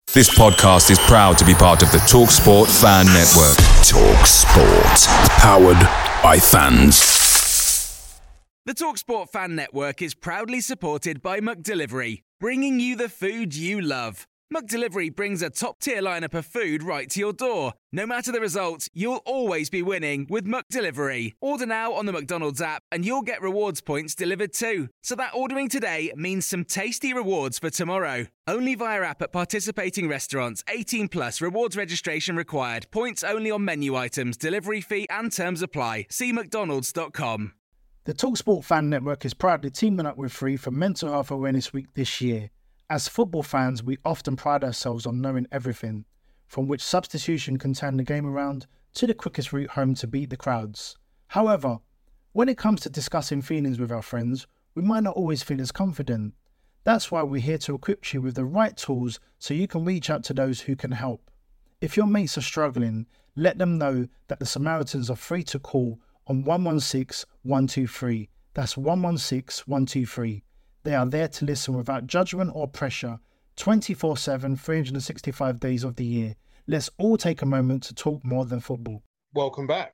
This podcast is proud to be part of the TalkSport Fan Network. TalkSport. Powered by fans. The TalkSport Fan Network is proudly supported by McDelivery, bringing you the food you love. McDelivery brings a top-tier lineup of food right to your door. No matter the result, you'll always be winning with McDelivery. Order now on the McDonald's app and you'll get rewards points delivered too. So that ordering today means some tasty rewards for tomorrow. Only via app at participating restaurants. 18 plus. Rewards registration required. Points only on menu items. Delivery fee and terms apply. See mcdonalds.com. The TalkSport Fan Network is proudly teaming up with Free for Mental Health Awareness Week this year. As football fans, we often pride ourselves on knowing everything, from which substitution can turn the game around to the quickest route home to beat the crowds. However, when it comes to discussing feelings with our friends, we might not always feel as confident. That's why we're here to equip you with the right tools so you can reach out to those who can help. If your mates are struggling, let them know that the Samaritans are free to call on 116 123. That's 116 123. They are there to listen without judgment or pressure, 24/7, 365 days of the year. Let's all take a moment to talk more than football. Welcome back.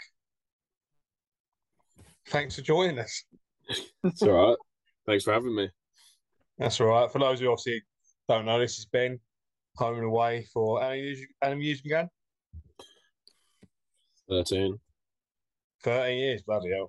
Thanks for joining us. It's all right. Thanks for having me. That's all right. For those who obviously don't know, this is Ben, home and away for how many years we going? 13. 13 years, bloody hell.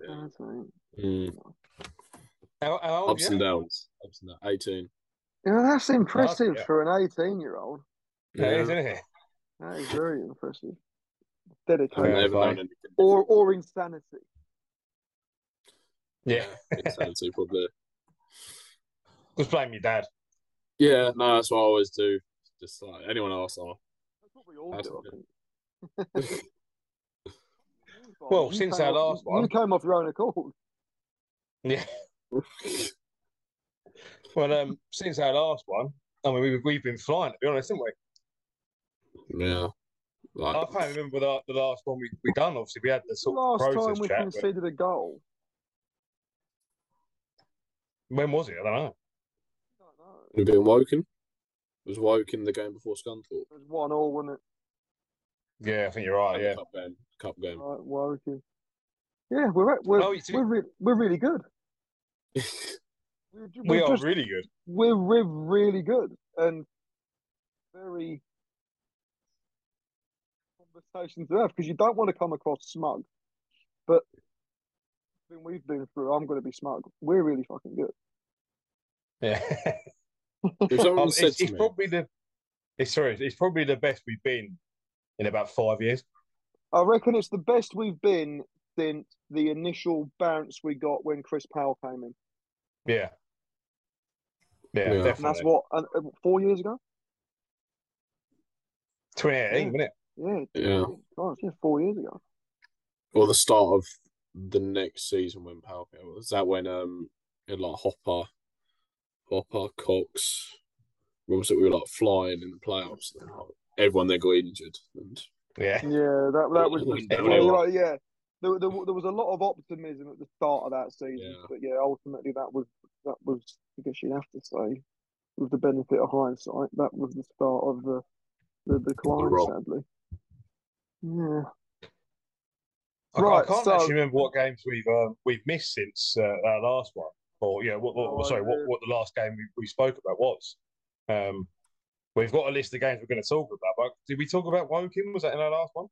How old Ups and downs. 18. Yeah, that's impressive Yeah. for an 18-year-old. Yeah, isn't it? That is very impressive. I've Dedicated. never known anything. Or insanity. Yeah. Insanity, probably. Just blame your dad. Yeah, no, that's what I always do. Just like anyone else. That's what we all do, I think. Well, since our last one. You came off your own accord. Yeah. Well, since our last one, I mean, we've been flying, to be honest, haven't we? Yeah. I can't remember the last one we done. Obviously, we had the sort of Last process time we chat. conceded a goal. When was it? I don't know. We've been Woking. It was Woking the game before Scunthorpe. It was 1-1, wasn't it? Yeah, I think you're right. Yeah. Cup game. Right, Woking. Yeah, we're really good. We are really good. We're really good and very conversation to have because you don't want to come across smug, but we've been through. I'm going to be smug. We're really fucking good. Yeah. If someone said to it's me, it's probably the best we've been in about 5 years. I reckon it's the best we've been since the initial bounce we got when Chris Powell came in. Yeah. Yeah, definitely. And that's what 4 years ago. 2018, wasn't it? Yeah. Gosh, 4 years ago. or the start of the next season when Powell came, was that when it like Hopper, Cox, when was it we were like flying in the playoffs and like, everyone there got injured and Yeah. That was Everyone. right, yeah. There was a lot of optimism at the start of that season, but ultimately that was I guess you'd have to say, with the benefit of hindsight, that was the start of the decline, sadly. Yeah. I can't actually remember what games we've missed since our last one, or what the last game we spoke about was. We've got a list of games we're going to talk about, but did we talk about Woking? Was that in our last one?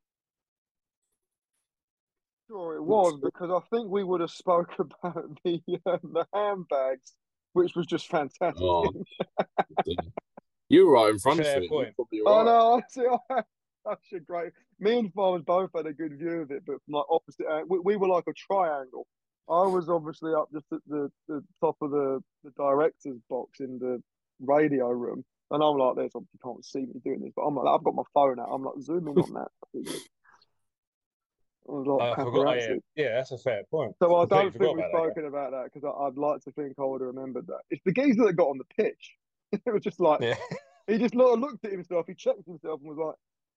Sure, it was, because I think we would have spoke about the handbags, which was just fantastic. Oh, you were right in front of Fair it. point. I know. Such a great. Me and Farmers both had a good view of it, but from like opposite. We were like a triangle. I was obviously up just at the top of the director's box in the radio room, and I'm like, "There's obviously can't see me doing this," but I'm like, I've got my phone out. I'm like zooming on that. I was like, I forgot. Yeah, that's a fair point. So I don't think we've spoken about that because I'd like to think I would have remembered that. It's the geezer that got on the pitch. It was just like he just looked at himself, he checked himself, and was like,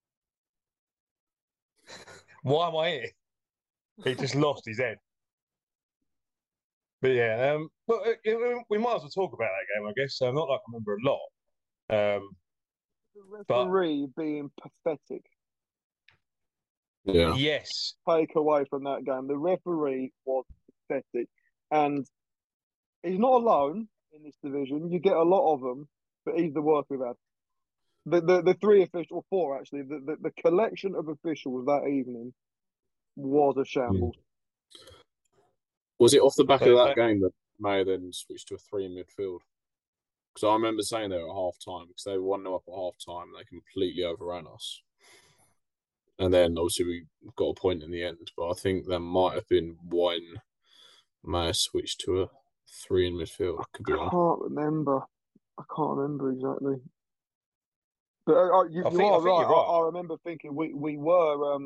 "Why am I here?" He just lost his head. But yeah, we might as well talk about that game, I guess. Not like I remember a lot. The referee being pathetic. Yeah. Yes. Take away from that game, the referee was pathetic, and he's not alone in this division. You get a lot of them, but he's the worst we've had. The three officials, or four actually, the collection of officials that evening was a shambles. Was it off the back of that game that Mayo then switched to a 3 in midfield? Because I remember saying they were at half time because they were 1-0 up at half time and they completely overran us. And then obviously we got a point in the end, but I think there might have been when Mayo switched to a 3 in midfield. I can't remember exactly. But you are right. I remember thinking we were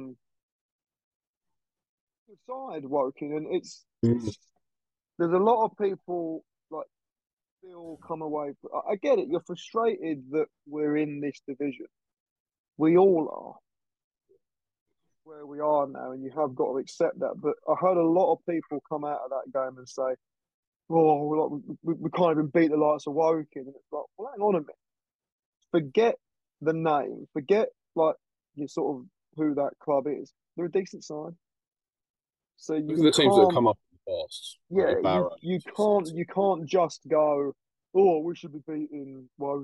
side Woking, and there's a lot of people like still come away. I get it. You're frustrated that we're in this division. We all are where we are now, and you have got to accept that. But I heard a lot of people come out of that game and say, "Oh, we can't even beat the likes of Woking." And it's like, well, hang on a minute. Forget the name. Forget like you sort of who that club is. They're a decent side. So you look at the teams that have come up in the past. Yeah, like Barrow, you can't just go, oh, we should be beating Woking.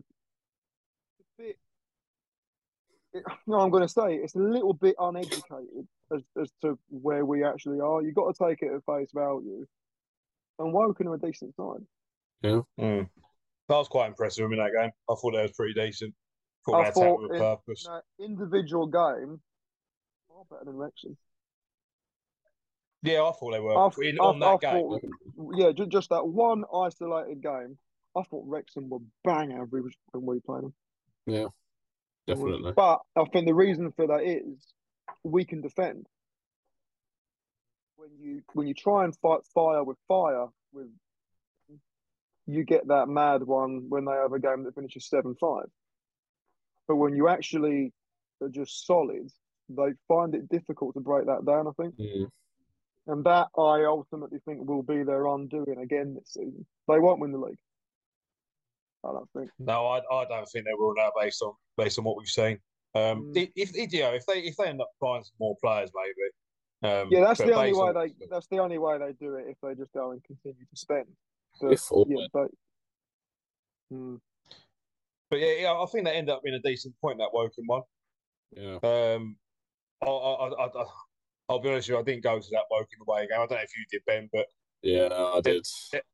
No, I'm going to say it's a little bit uneducated as to where we actually are. You've got to take it at face value. And Woking are a decent side. Yeah. That was quite impressive in that game. I thought that was pretty decent. I thought with purpose. Individual game, far better than Wrexham. Yeah, I thought they were on that game. Yeah, just that one isolated game. I thought Wrexham were bang average when we played them. Yeah, definitely. But I think the reason for that is we can defend. When you try and fight fire, you get that mad one when they have a game that finishes 7-5. But when you actually are just solid, they find it difficult to break that down, I think. And that, I ultimately think, will be their undoing again this season. They won't win the league. I don't think. No, I don't think they will now, based on what we've seen. If they end up buying some more players, maybe. That's the only way they do it. If they just go and continue to spend. But I think they end up being a decent point, that Woking one. Yeah. I'll be honest with you, I didn't go to that Woking away game. I don't know if you did, Ben, but yeah, I did.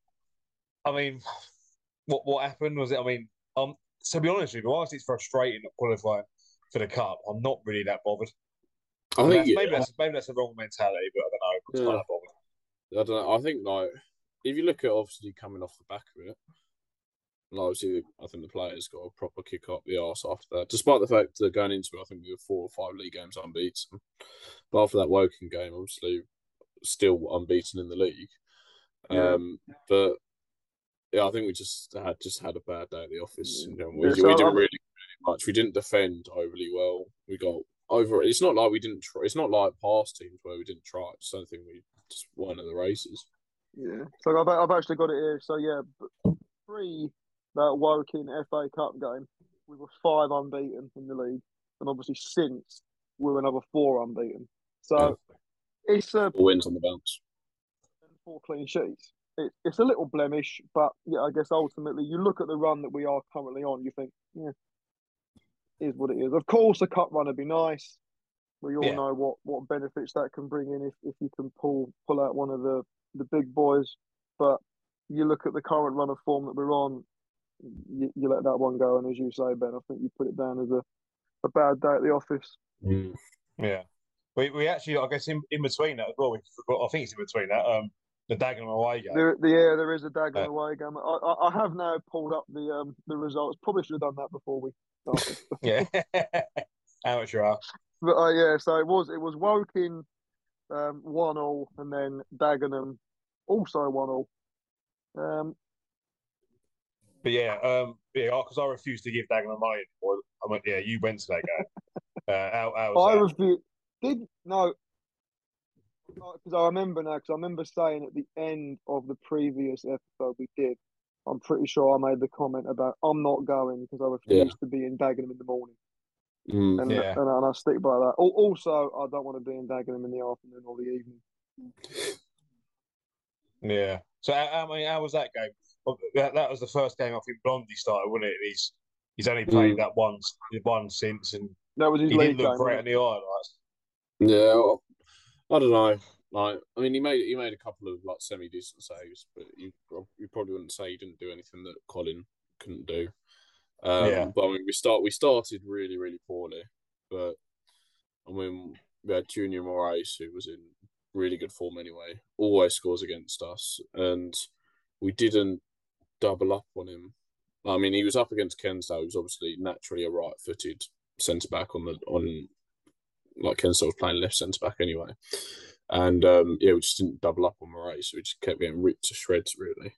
I mean, what happened was it? I mean, to be honest with you, whilst it's frustrating not qualifying for the cup, I'm not really that bothered. Maybe that's the wrong mentality, but I don't know. I'm not that bothered. I don't know. I think like if you look at obviously coming off the back of it, like obviously I think the players got a proper kick up the arse after that. Despite the fact that going into it, I think we were 4 or 5 league games unbeaten. But after that Woking game, obviously still unbeaten in the league. But yeah, I think we just had a bad day at the office. We didn't really do much. We didn't defend overly well. We got over. It's not like we didn't try. It's not like past teams where we didn't try. It's something we just weren't at the races. Yeah. So I've actually got it here. So yeah, pre that Woking FA Cup game, we were 5 unbeaten in the league, and obviously since we're another 4 unbeaten. So it's 4 wins on the bounce, and 4 clean sheets. It's a little blemish, but yeah, I guess ultimately you look at the run that we are currently on, you think, yeah, it is what it is. Of course, a cup run would be nice. We all know what benefits that can bring in if you can pull out one of the big boys. But you look at the current run of form that we're on, you let that one go. And as you say, Ben, I think you put it down as a bad day at the office. Yeah. We actually, I guess, in between that as well, we forgot, I think it's in between that, the Dagenham away game. There is a Dagenham away game. I have now pulled up the results. Probably should have done that before we started. Yeah. Amateur hour. But so it was Woking 1-0, and then Dagenham also 1-0. But because I refused to give Dagenham money. I went, you went to that game. How was I refused. Because I remember now. Because I remember saying at the end of the previous episode we did, I'm pretty sure I made the comment about I'm not going because I refuse to be in Dagenham in the morning. And I stick by that. Also, I don't want to be in Dagenham in the afternoon or the evening. Yeah. So, I mean, how was that game? That was the first game I think Blondie started, wasn't it? He's only played that one since, and that was his he league didn't look game, great in the highlights. Yeah, well, I don't know. Like, I mean, he made a couple of like semi-decent saves, but you probably wouldn't say he didn't do anything that Colin couldn't do. But I mean, we started really, really poorly, but I mean, we had Junior Moraes, who was in really good form anyway, always scores against us, and we didn't double up on him. I mean, he was up against Kensdale, who's obviously naturally a right-footed centre back like Kensdale was playing left centre back anyway, and we just didn't double up on Moraes, so we just kept getting ripped to shreds really.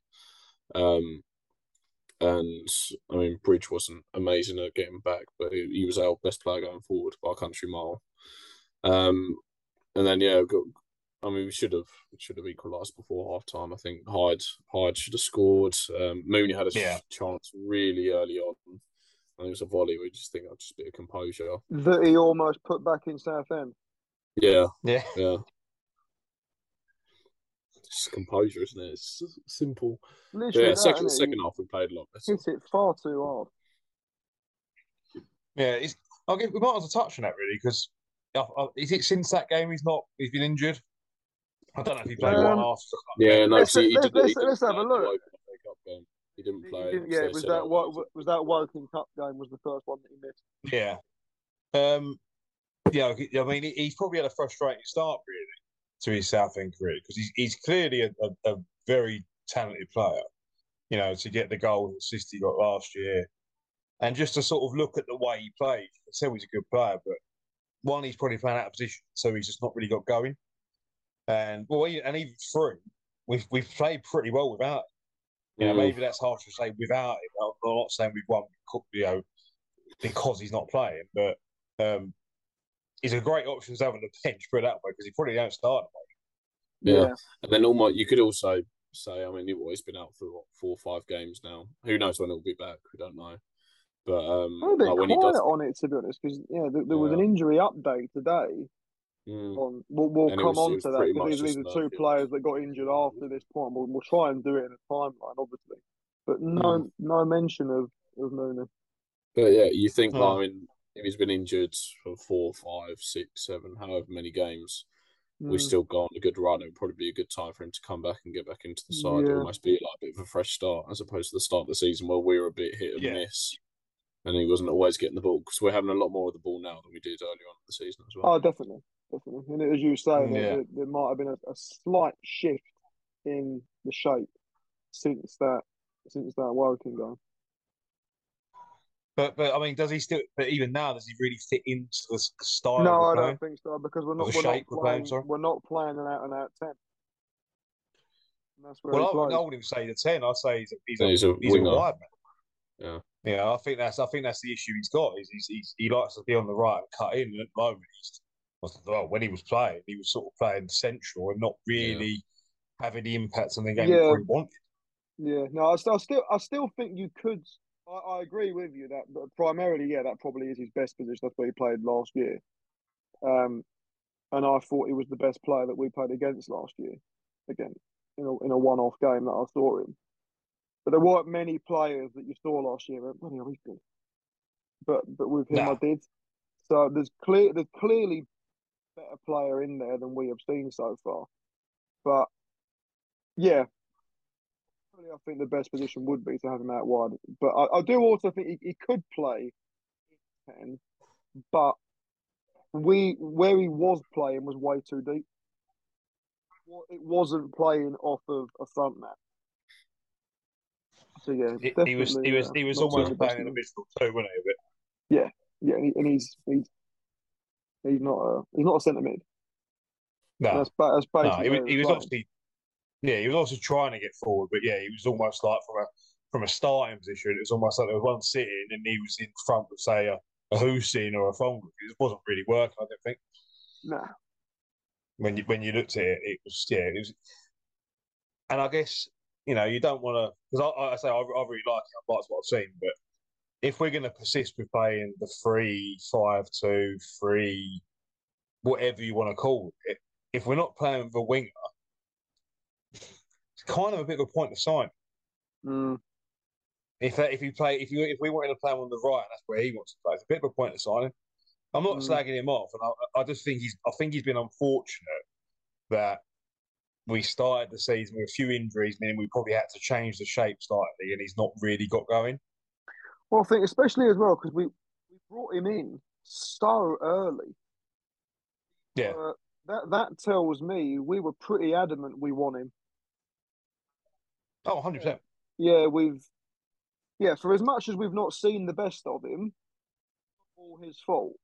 And I mean, Bridge wasn't amazing at getting back, but he was our best player going forward by a country mile. And then we should have equalised before half time. I think Hyde should have scored. Mooney had a chance really early on. I think it was a volley. We just think just a bit of composure that he almost put back in Southend. Yeah. Just composure, isn't it? It's simple. Literally, second half we played a lot better. Hit it far too hard. Yeah, we might as well touch on that really because is it since that game he's been injured? I don't know if he played one after. Yeah, no. Let's have a look. He didn't play. Was that Woking Cup game was the first one that he missed? Yeah. I mean, he's probably had a frustrating start really to his Southend career because he's clearly a very talented player. You know, to get the goal and assist he got last year, and just to sort of look at the way he played, you can tell he's a good player. But one, he's probably playing out of position, so he's just not really got going. And even through, we've played pretty well without him. You know, maybe that's hard to say without him. I'm not saying we've won, because he's not playing, but he's a great option to have on the bench, put it that way, because he probably don't start. Yeah. And then you could also say, I mean, he's been out for 4 or 5 games now. Who knows when he'll be back? We don't know. But I'm a bit quiet on it, to be honest, because there was an injury update today. We'll come on to that because these are 2 players that got injured after this point. We'll try and do it in a timeline, obviously, but no mention of Mooney. But yeah, you think I mean, if he's been injured for 4, 5, 6, 7, however many games, we still got on a good run. It would probably be a good time for him to come back and get back into the side. It almost be like a bit of a fresh start as opposed to the start of the season where we were a bit hit and miss. And he wasn't always getting the ball because we're having a lot more of the ball now than we did earlier on in the season as well. Oh, definitely. And as you say, there might have been a slight shift in the shape since that Woking game. But I mean, does he still? But even now, does he really fit into the style? No, I don't think so because we're not playing an out-and-out 10. And that's where I wouldn't say the 10. I'd say he's a wide man. Yeah, I think that's the issue he's got. He likes to be on the right and cut in. And at the moment, when he was playing, he was sort of playing central and not really having the impact on the game that he wanted. Yeah, no, I still think you could. I agree with you that, but primarily, that probably is his best position. That's where he played last year. And I thought he was the best player that we played against last year. Again, in a one-off game that I saw him. But there weren't many players that you saw last year. Bloody hell, he's good. But with him, I did. So there's clearly better player in there than we have seen so far. But yeah, I think the best position would be to have him out wide. But I do also think he could play 10. But where he was playing was way too deep. It wasn't playing off of a front man. So yeah, he was almost playing in the midfield too, wasn't he? Yeah, and he's not a centre mid. No, that's basically he was obviously he was also trying to get forward, but he was almost like from a starting position. It was almost like there was one sitting and he was in front of say a Hussein or a Fonga. It wasn't really working, I don't think. No. When you looked at it, it was, and I guess you don't want to, because I say I really like it. I like what I've seen, but if we're going to persist with playing the 3-5-2, 3, whatever you want to call it, if we're not playing with a winger, it's kind of a bit of a point of sign. Mm. If we wanted to play him on the right, and that's where he wants to play, it's a bit of a point of signing. I'm not slagging him off, and I just think he's been unfortunate that we started the season with a few injuries, meaning we probably had to change the shape slightly, and he's not really got going. Well, I think especially as well because we brought him in so early. Yeah, that tells me we were pretty adamant we want him. Oh, 100%. Yeah, for as much as we've not seen the best of him, all his fault.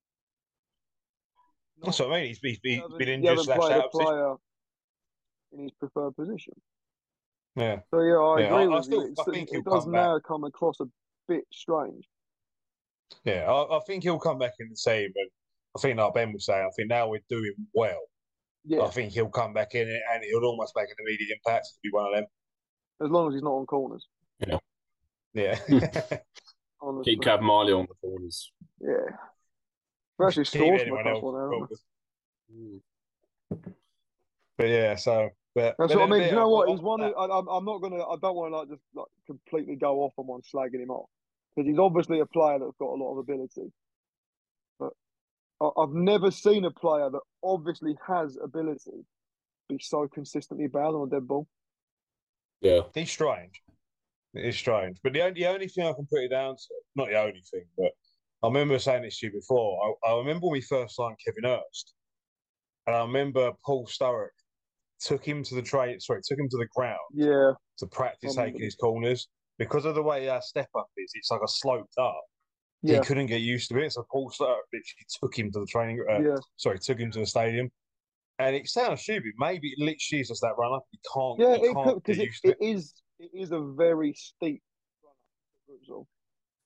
That's what I mean. He's been injured. He hasn't played a player in his preferred position. Yeah. So yeah, I agree with you. I think it does now come across a bit strange. Yeah, I think he'll come back in the same, but I think like Ben was saying, I think now we're doing well. Yeah. I think he'll come back in and he'll almost make an immediate impact to be one of them. As long as he's not on corners. Yeah. Yeah. Keep Cav Marley on the corners. Yeah. Especially Stores might one out. But yeah, so that's what I mean. Do you know what? He's one. I'm not gonna. I don't want to just completely go off on one slagging him off because he's obviously a player that's got a lot of ability. But I've never seen a player that obviously has ability be so consistently bad on a dead ball. Yeah, he's strange. It is strange. But the only thing I can put it down to, not the only thing, but I remember saying this to you before. I remember when we first signed Kevin Hurst, and I remember Paul Sturrock took him to the ground to practice taking his corners. Because of the way our step up is, it's like a sloped up. Yeah. He couldn't get used to it. So Paul Sturrock literally took him to the took him to the stadium. And it sounds stupid. Maybe it literally is just that run up. You can't get used to it. It is a very steep run up.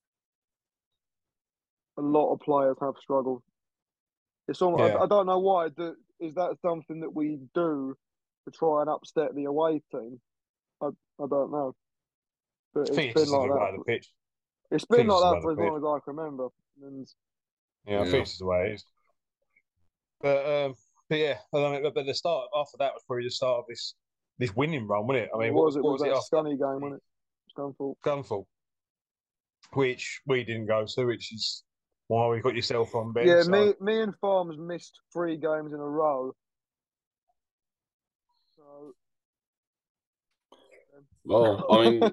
A lot of players have struggled. It's almost, I don't know why. Is that something that we do to try and upset the away team? I don't know. But it's been like that. It's been like that for as long as I can remember. I think it's the way it is. But yeah, but the start after that was probably the start of this winning run, wasn't it? I mean, what was it? Scunny game, wasn't it? Scunthorpe, which we didn't go to, which is why we got yourself on, Ben. Yeah, so. me and Farms missed 3 games in a row. So, well, I mean,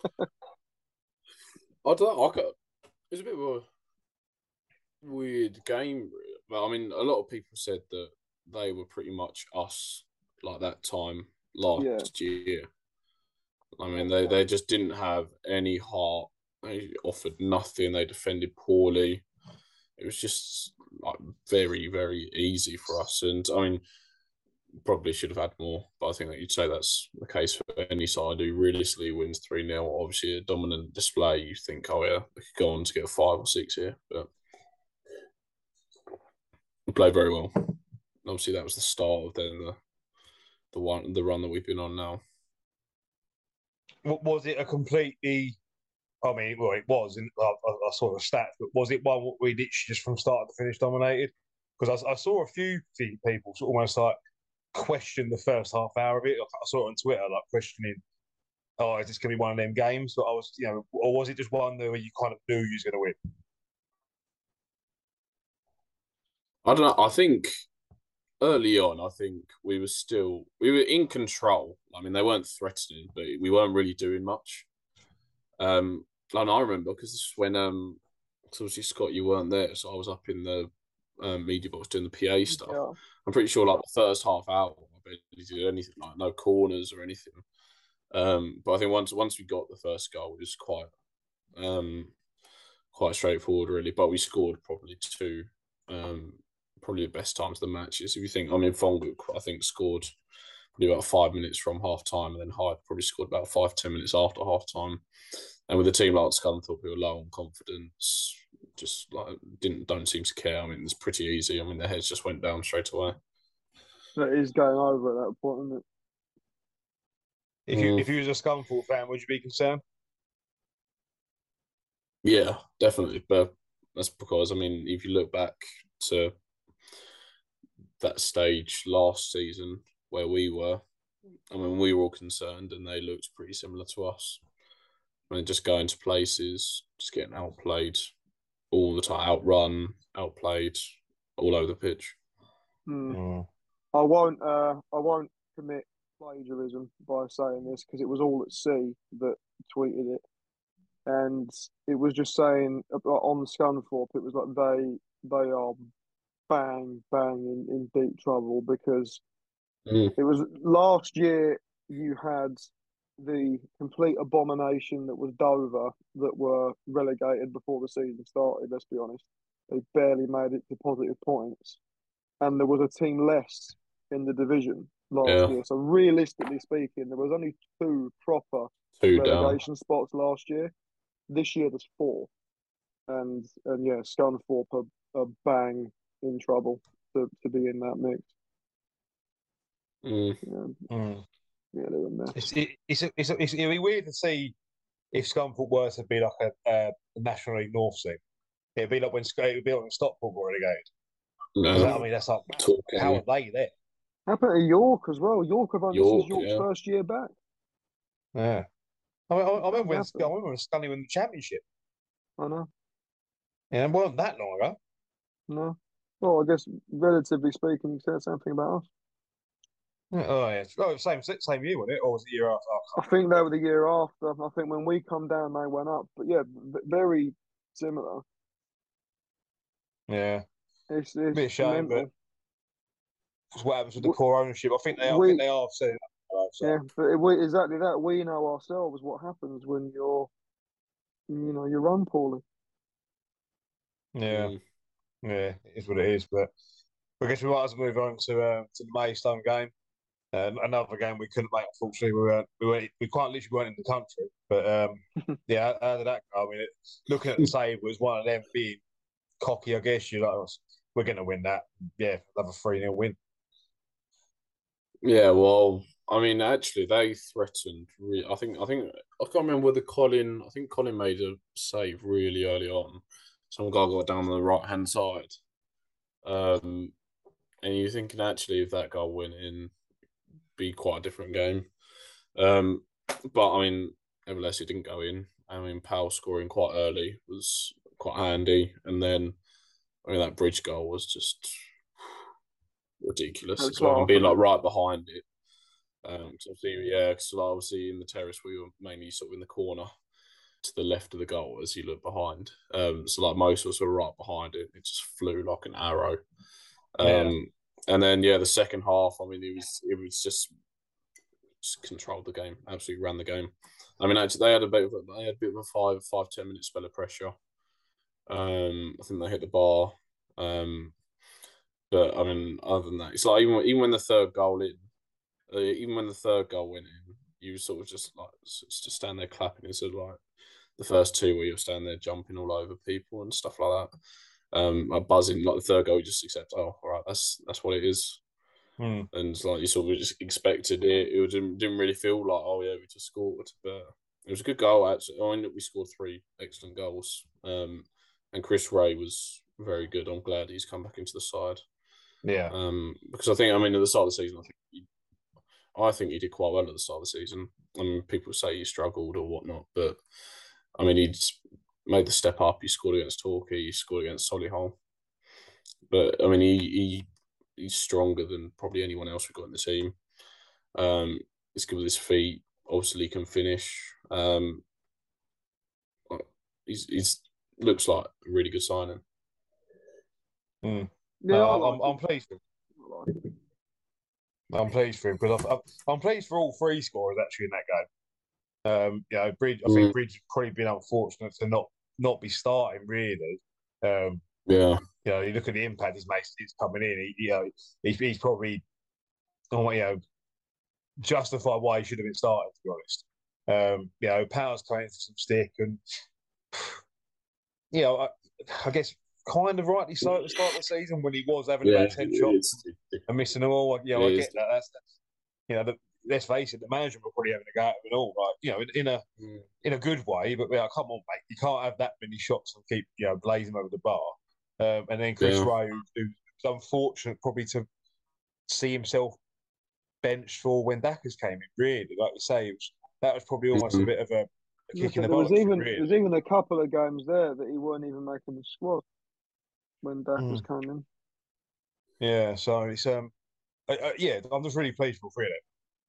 I don't know. It was a bit of a weird game, but I mean, a lot of people said that they were pretty much us like that time last year. I mean, they just didn't have any heart. They offered nothing. They defended poorly. It was just like very, very easy for us. And I mean, probably should have had more, but I think that you'd say that's the case for any side who realistically wins 3-0. Obviously, a dominant display. You think, oh yeah, they could go on to get 5 or 6 here, but we played very well. Obviously, that was the start of the run that we've been on now. Was it a completely? I mean, well, it was. I saw the stats, but was it one we literally just from start to finish dominated? Because I saw a few people sort of almost like question the first half hour of it. I saw it on Twitter, like questioning, "Oh, is this going to be one of them games?" But I was, or was it just one where you kind of knew you was going to win? I don't know. I think early on, I think we were in control. I mean, they weren't threatening, but we weren't really doing much. And I remember because this is when, obviously Scott, you weren't there, so I was up in the media box doing the PA stuff. Yeah. I'm pretty sure like the first half hour, I barely did anything, like no corners or anything. But I think once we got the first goal, it was quite straightforward, really. But we scored probably 2. Probably the best times of the matches. If you think, I mean, Fongu, I think, scored probably about 5 minutes from half time, and then Hyde probably scored about 5-10 minutes after half time. And with a team like Scunthorpe, who were low on confidence, just like don't seem to care. I mean, it's pretty easy. I mean, their heads just went down straight away. That is going over at that point, isn't it? If you was a Scunthorpe fan, would you be concerned? Yeah, definitely. But that's because, I mean, if you look back to that stage last season where we were, I mean, we were all concerned and they looked pretty similar to us. I mean, just going to places, just getting outplayed all the time, outrun, outplayed all over the pitch. I won't commit plagiarism by saying this because it was all at sea that tweeted it, and it was just saying on Scunthorpe, it was like they are bang in deep trouble because it was last year you had the complete abomination that was Dover that were relegated before the season started. Let's be honest, they barely made it to positive points, and there was a team less in the division last year. So realistically speaking, there was only two proper relegation spots last year. This year there's four, and yeah, Scunthorpe are bang in trouble to be in that mix. Yeah, they're in there. It'd be weird to see if Scunthorpe were to be like a National League North team. It'd be like when Stockport were relegated. No. I mean, that's like how are they there? How about York as well? York have only since York's first year back. Yeah, I remember when Scully won the championship. I know. Yeah, it wasn't that long ago. No. Well, I guess relatively speaking, you said something about us. Same year, wasn't it? Or was it the year after? I think they were the year after. I think when we come down, they went up. But yeah, very similar. Yeah. It's a bit of shame, but what happens with the core ownership? I think they are setting up. Yeah, but exactly that. We know ourselves what happens when you run poorly. Yeah, it is what it is. But I guess we might as well move on to the Maidstone game. Another game we couldn't make, unfortunately. We quite literally weren't in the country. But yeah, how did that go? I mean, looking at the save, it was one of them being cocky, I guess. You're like, we're going to win that. Yeah, another 3-0 win. Yeah, well, I mean, actually, they threatened. I think I can't remember whether Colin. I think Colin made a save really early on. Some guy got down on the right hand side, and you're thinking actually if that goal went in, be quite a different game. But I mean, nevertheless, it didn't go in. I mean, Powell scoring quite early was quite handy, and then I mean that Bridge goal was just ridiculous as well, and being like right behind it. Because obviously in the terrace we were mainly sort of in the corner to the left of the goal as you look behind. So like most of us were right behind it. It just flew like an arrow. And then the second half, I mean, it was just controlled the game, absolutely ran the game. I mean, actually, they had a bit of a 5-10 minute spell of pressure. I think they hit the bar. But I mean, other than that, it's like even when the third goal went in, you sort of just stand there clapping instead of like the first two where you're standing there jumping all over people and stuff like that. Buzzing like the third goal, you just accept. Oh, all right, that's what it is. And like you sort of just expected it. It didn't really feel like, oh yeah, we just scored, but it was a good goal actually. I mean, we scored 3 excellent goals. And Chris Ray was very good. I'm glad he's come back into the side. Yeah. Because I think, I mean, at the start of the season, I think he did quite well at the start of the season. I mean, people say he struggled or whatnot, but I mean, he'd made the step up. He scored against Torquay. He scored against Solihull. But I mean, he's stronger than probably anyone else we've got in the team. He's good with his feet. Obviously, he can finish. He's looks like a really good signing. Yeah, I'm pleased with him. I'm pleased for him because I'm pleased for all 3 scorers actually in that game. Bridge. I think Bridge has probably been unfortunate to not be starting really. You look at the impact he's coming in. He's probably, justified why he should have been starting. To be honest, Power's playing for some stick, and I guess kind of rightly so at the start of the season when he was having about 10 shots and missing them all. I get that. let's face it, the management were probably having a go at him and all, right? You know, in a good way. But come on, mate, you can't have that many shots and keep blazing over the bar. And then Chris Ray, who's unfortunate probably to see himself benched for when Dackers came in. Really, like you say, that was probably almost a bit of a kick in the butt. There was even a couple of games there that he weren't even making the squad when Dackers came in. Yeah, so it's I'm just really pleased for Fredo.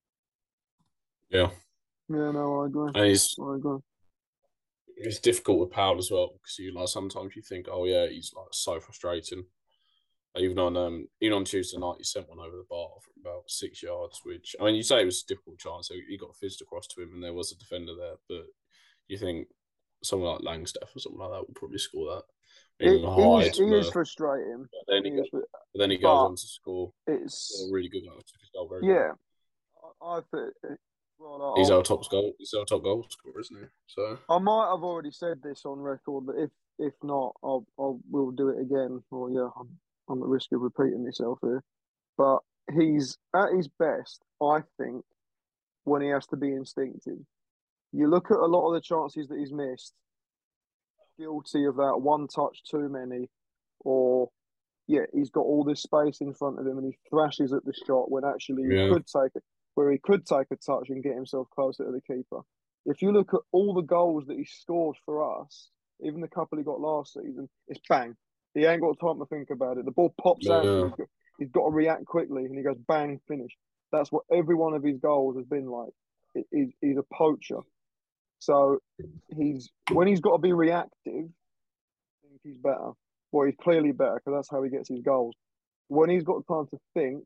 Yeah. Yeah, no, I agree. And it's difficult with Powell as well because sometimes you think, oh yeah, he's like so frustrating. Even on Tuesday night, he sent one over the bar from about 6 yards, which you say it was a difficult chance. So he got fizzed across to him, and there was a defender there. But you think someone like Langstaff or something like that would probably score that. He is frustrating. But then he goes on to score. It's a really good goal. Yeah, I think. He's our top goal scorer, isn't he? So I might have already said this on record, but if not, we'll do it again. Or I'm at risk of repeating myself here. But he's at his best, I think, when he has to be instinctive. You look at a lot of the chances that he's missed, guilty of that one touch too many, or he's got all this space in front of him and he thrashes at the shot when actually he could take it, where he could take a touch and get himself closer to the keeper. If you look at all the goals that he scored for us, even the couple he got last season, it's bang. He ain't got time to think about it. The ball pops out. He's got to react quickly, and he goes bang, finish. That's what every one of his goals has been like. He's a poacher. So when he's got to be reactive, I think he's better. Well, he's clearly better because that's how he gets his goals. When he's got time to think,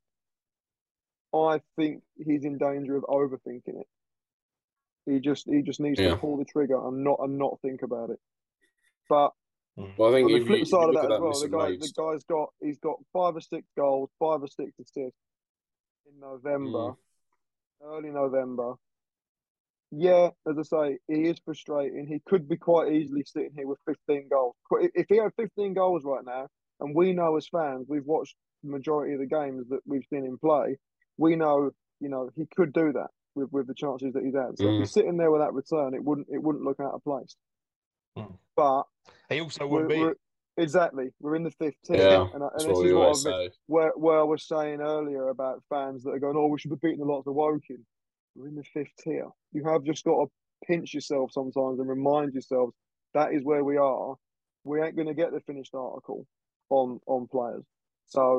I think he's in danger of overthinking it. He just needs to pull the trigger and not think about it. But I think on the flip side of that as well, he's got 5 or 6 goals, 5 or 6 assists in November, early November. Yeah, as I say, he is frustrating. He could be quite easily sitting here with 15 goals. If he had 15 goals right now, and we know as fans, we've watched the majority of the games that we've seen him play, we know, he could do that with the chances that he's had. So if he's sitting there with that return, it wouldn't look out of place. But he also would be. Exactly. We're in the 15th. Yeah, and this is what where I was saying earlier about fans that are going, oh, we should be beating the lots of Woking. We're in the 5th tier. You have just got to pinch yourself sometimes and remind yourselves that is where we are. We ain't going to get the finished article on players. So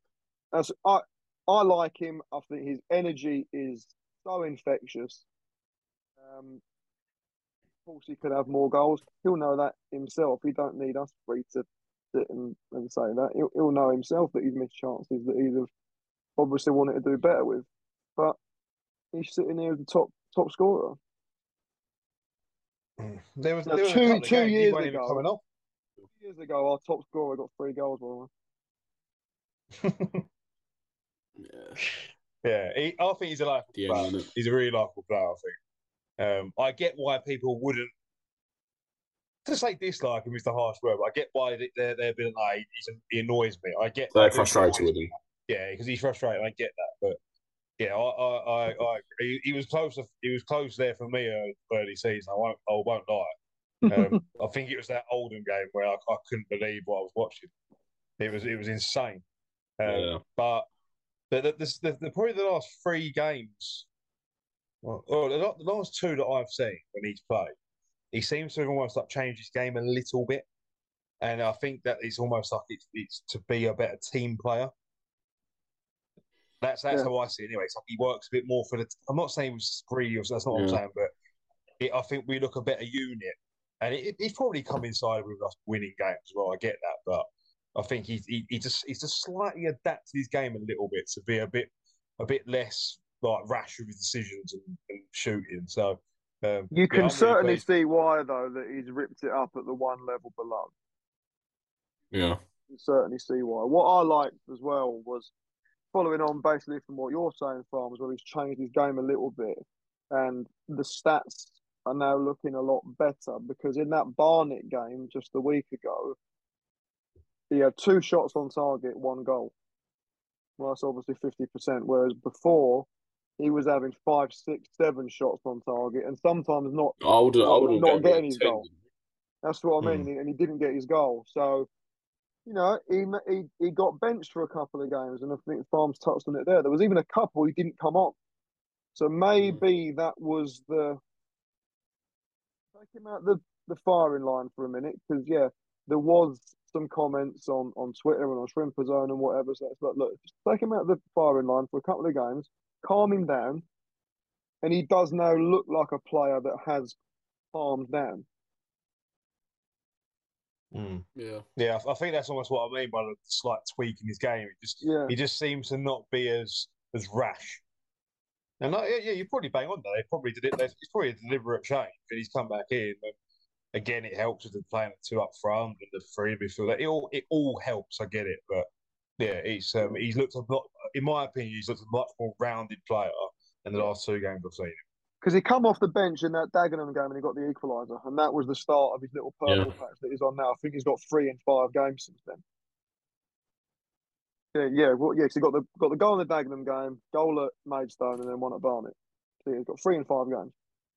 I like him. I think his energy is so infectious. Of course, he could have more goals. He'll know that himself. He don't need us three to sit and say that. He'll know himself that he's missed chances that he's obviously wanted to do better with. But he's sitting here as the top scorer. There was 2 years ago. 2 years ago, our top scorer got 3 goals. Yeah, I think he's a likable player. He's a really likable player, I think. I get why people wouldn't, to say dislike him is the harsh word, but I get why they're being like, he annoys me. I get they're frustrated with him. Yeah, because he's frustrated. I get that, but yeah, I agree. He was close. He was close there for me early season. I won't lie. I think it was that Oldham game where I couldn't believe what I was watching. It was insane. But the probably the last 3 games, the last 2 that I've seen when he's played, he seems to have almost like changed his game a little bit, and I think that it's almost like it's to be a better team player. That's how I see it anyway. It's like he works a bit more for the. I'm not saying he's greedy, that's not what I'm saying, but I think we look a better unit, and he's probably come inside with us winning games as well. I get that, but I think he's just slightly adapted his game a little bit to be a bit less like rash with his decisions and shooting. So you can certainly see why though that he's ripped it up at the one level below. Yeah, you can certainly see why. What I liked as well was following on basically from what you're saying, Farms, where he's changed his game a little bit, and the stats are now looking a lot better because in that Barnet game just a week ago, he had 2 shots on target, 1 goal. Well, that's obviously 50%, whereas before he was having 5, 6, 7 shots on target, and sometimes not not getting his 10. goal. That's what I mean, and he didn't get his goal. So, he got benched for a couple of games, and I think Farms touched on it there. There was even a couple he didn't come on. So maybe that was take him out the firing line for a minute, because there was some comments on Twitter and on Shrimper Zone and whatever. So it's like, look, just take him out the firing line for a couple of games, calm him down, and he does now look like a player that has calmed down. Yeah. I think that's almost what I mean by the slight tweak in his game. He just seems to not be as rash. And you probably bang on there. They probably did it. It's probably a deliberate change, and he's come back in. And again, it helps with the playing the 2 up front and the 3 midfield. It all helps. I get it, but yeah, he's looked a lot. In my opinion, he's looked a much more rounded player than the last 2 games I've seen him. Because he come off the bench in that Dagenham game and he got the equaliser, and that was the start of his little purple patch that he's on now. I think he's got 3 in 5 games since then. Because he got the goal in the Dagenham game, goal at Maidstone, and then 1 at Barnet. So he's got 3 in 5 games.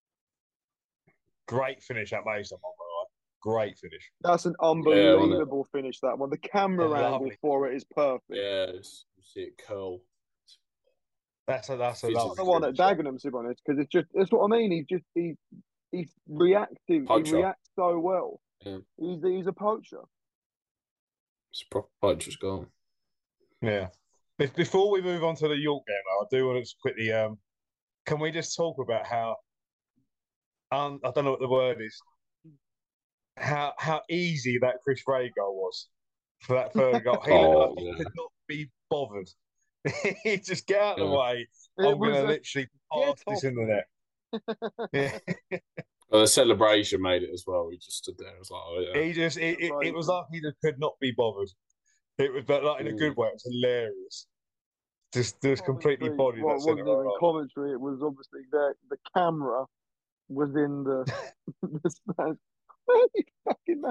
Great finish at Maidstone, by the way. Great finish. That's an unbelievable finish. That one. The camera angle for it is perfect. Yeah, you see it curl. That's a the one at Dagenham, to be honest, because it's what I mean. He's reactive. Poacher. He reacts so well. Yeah. He's a poacher. It's a proper poacher's goal. Yeah. Before we move on to the York game, I do want to quickly. Can we just talk about how? I don't know what the word is. How easy that Chris Ray goal was for that third goal. He could not be bothered. He just get out of the way. I'm going to literally pass this in the net. Well, the celebration made it as well. He just stood there. It was like, it was like he just could not be bothered. It was, but like in a good way. It was hilarious. Just completely bodied. Well, it wasn't even commentary. It was obviously the camera was in the the stand. Where you fucking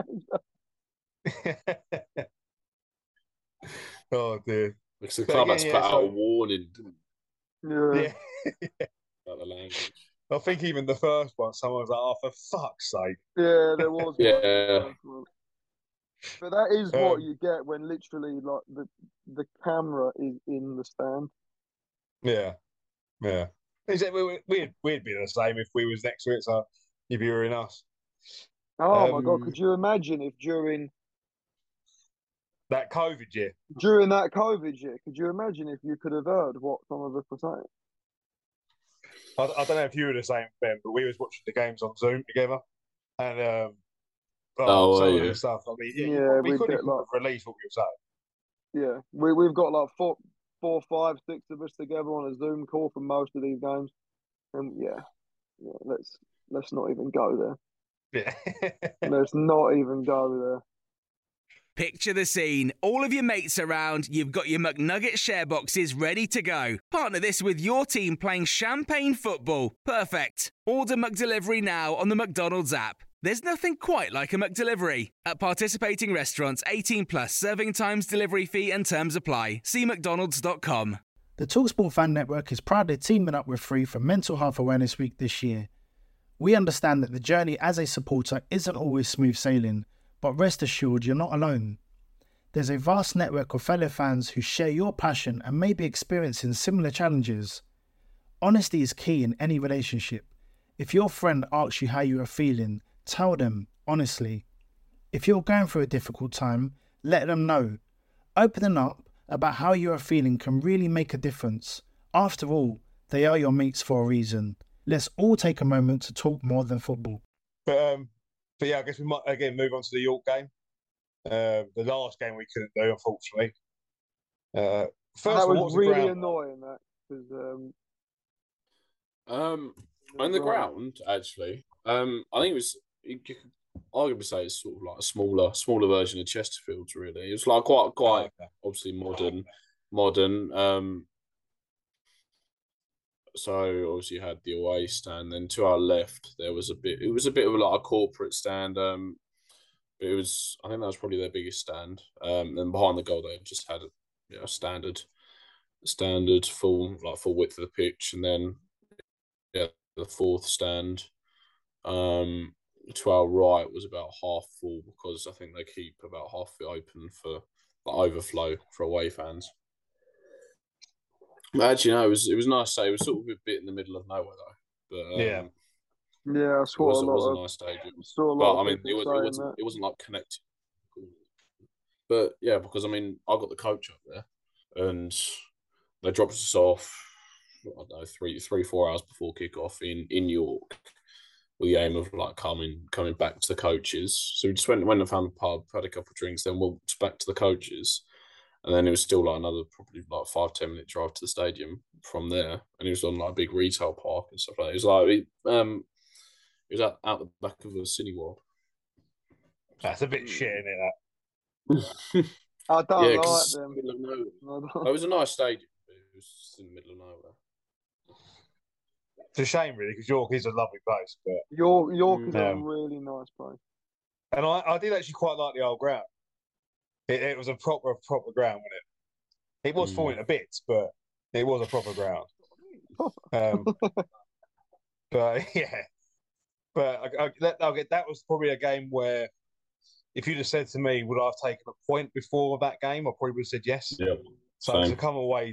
man? Oh dear. Because the club has put out a warning, didn't it? Yeah. About the language. I think even the first one, someone was like, "Oh, for fuck's sake!" Yeah, there was. Yeah. But that is what you get when literally like the camera is in the stand. Yeah. We'd be the same if we was next to it. So if you were in us. Oh my God! Could you imagine if during that COVID year? Could you imagine if you could have heard what some of us were saying? I don't know if you were the same, Ben, but we was watching the games on Zoom together, and some of the stuff. I mean, we couldn't release what we were saying. Yeah, we've got like 4, 5, 6 of us together on a Zoom call for most of these games, and let's not even go there. Yeah, let's not even go there. Picture the scene. All of your mates around, you've got your McNugget share boxes ready to go. Partner this with your team playing champagne football. Perfect. Order McDelivery now on the McDonald's app. There's nothing quite like a McDelivery. At participating restaurants, 18 plus serving times, delivery fee and terms apply. See mcdonalds.com. The TalkSport Fan Network is proudly teaming up with Free for Mental Health Awareness Week this year. We understand that the journey as a supporter isn't always smooth sailing, but rest assured you're not alone. There's a vast network of fellow fans who share your passion and may be experiencing similar challenges. Honesty is key in any relationship. If your friend asks you how you are feeling, tell them honestly. If you're going through a difficult time, let them know. Opening up about how you are feeling can really make a difference. After all, they are your mates for a reason. Let's all take a moment to talk more than football. But yeah, I guess we might again move on to the York game. The last game we couldn't do, unfortunately. That was really annoying. That because on the ground, actually, I think it was. You could arguably say it's sort of like a smaller version of Chesterfield's. Really, it was like quite obviously modern. So obviously you had the away stand. Then to our left, there was it was a bit of like a corporate stand. I think that was probably their biggest stand. Then behind the goal, they just had a standard standard, full width of the pitch, and then the fourth stand. To our right was about half full because I think they keep about half it open for the overflow for away fans. But actually, no, it was nice to say. It was sort of a bit in the middle of nowhere though. But I saw it was a nice stadium. It wasn't like connected. But yeah, because I mean, I got the coach up there, and they dropped us off. I don't know, 3-4 hours before kickoff in York, with the aim of like coming back to the coaches. So we just went and found a pub, had a couple of drinks, then walked back to the coaches, and then it was still like another probably like 5-10 minute drive to the stadium from there, and it was on like a big retail park and stuff like that. It was like it was out the back of a Cineworld. That's a bit shit, isn't it? I don't like them. It was a nice stadium, but it was just in the middle of nowhere. It's a shame, really, because York is a lovely place. But York is a really nice place. And I did actually quite like the old ground. It was a proper ground, wasn't it? It was falling to bits, but it was a proper ground. But yeah, but that was probably a game where, if you'd have said to me, would I have taken a point before that game, I probably would have said yes. Yeah. So to come away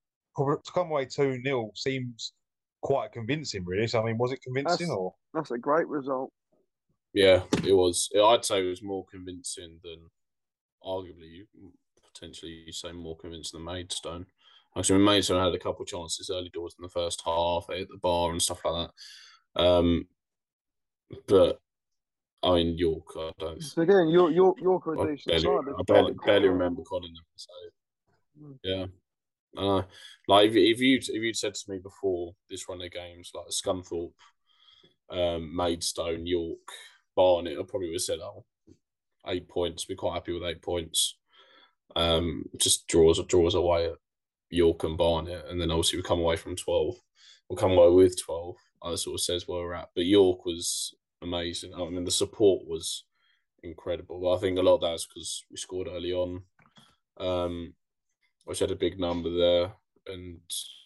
2-0 seems quite convincing, really. So I mean, was it convincing That's a great result. Yeah, it was. I'd say it was more convincing than, arguably, potentially you say more convincing than Maidstone. Actually, Maidstone had a couple of chances early doors in the first half. They hit the bar and stuff like that. But I mean, York, I don't. So again, York are a decent side. I barely remember calling them. So yeah. Like if you'd said to me before this run of games, like Scunthorpe, Maidstone, York, Barnet, I probably would have said, 8 points. Be quite happy with 8 points. Just draws away at York and Barnet, and then obviously we come away from 12. We'll come away with 12. That sort of says where we're at. But York was amazing. I mean, the support was incredible. But I think a lot of that is because we scored early on, which had a big number there, and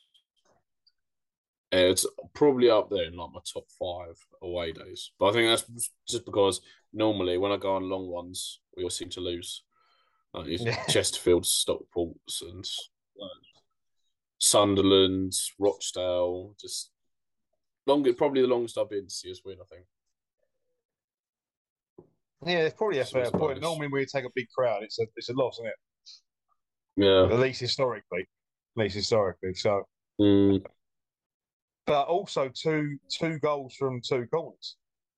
it's probably up there in like my top 5 away days. But I think that's just because normally when I go on long ones, we always seem to lose. Chesterfield, Stockports, and Sunderland, Rochdale, just probably the longest I've been to see us win, I think. Yeah, it's probably a fair point. Normally when we take a big crowd, it's a loss, isn't it? Yeah. At least historically. So but also two goals from 2 corners.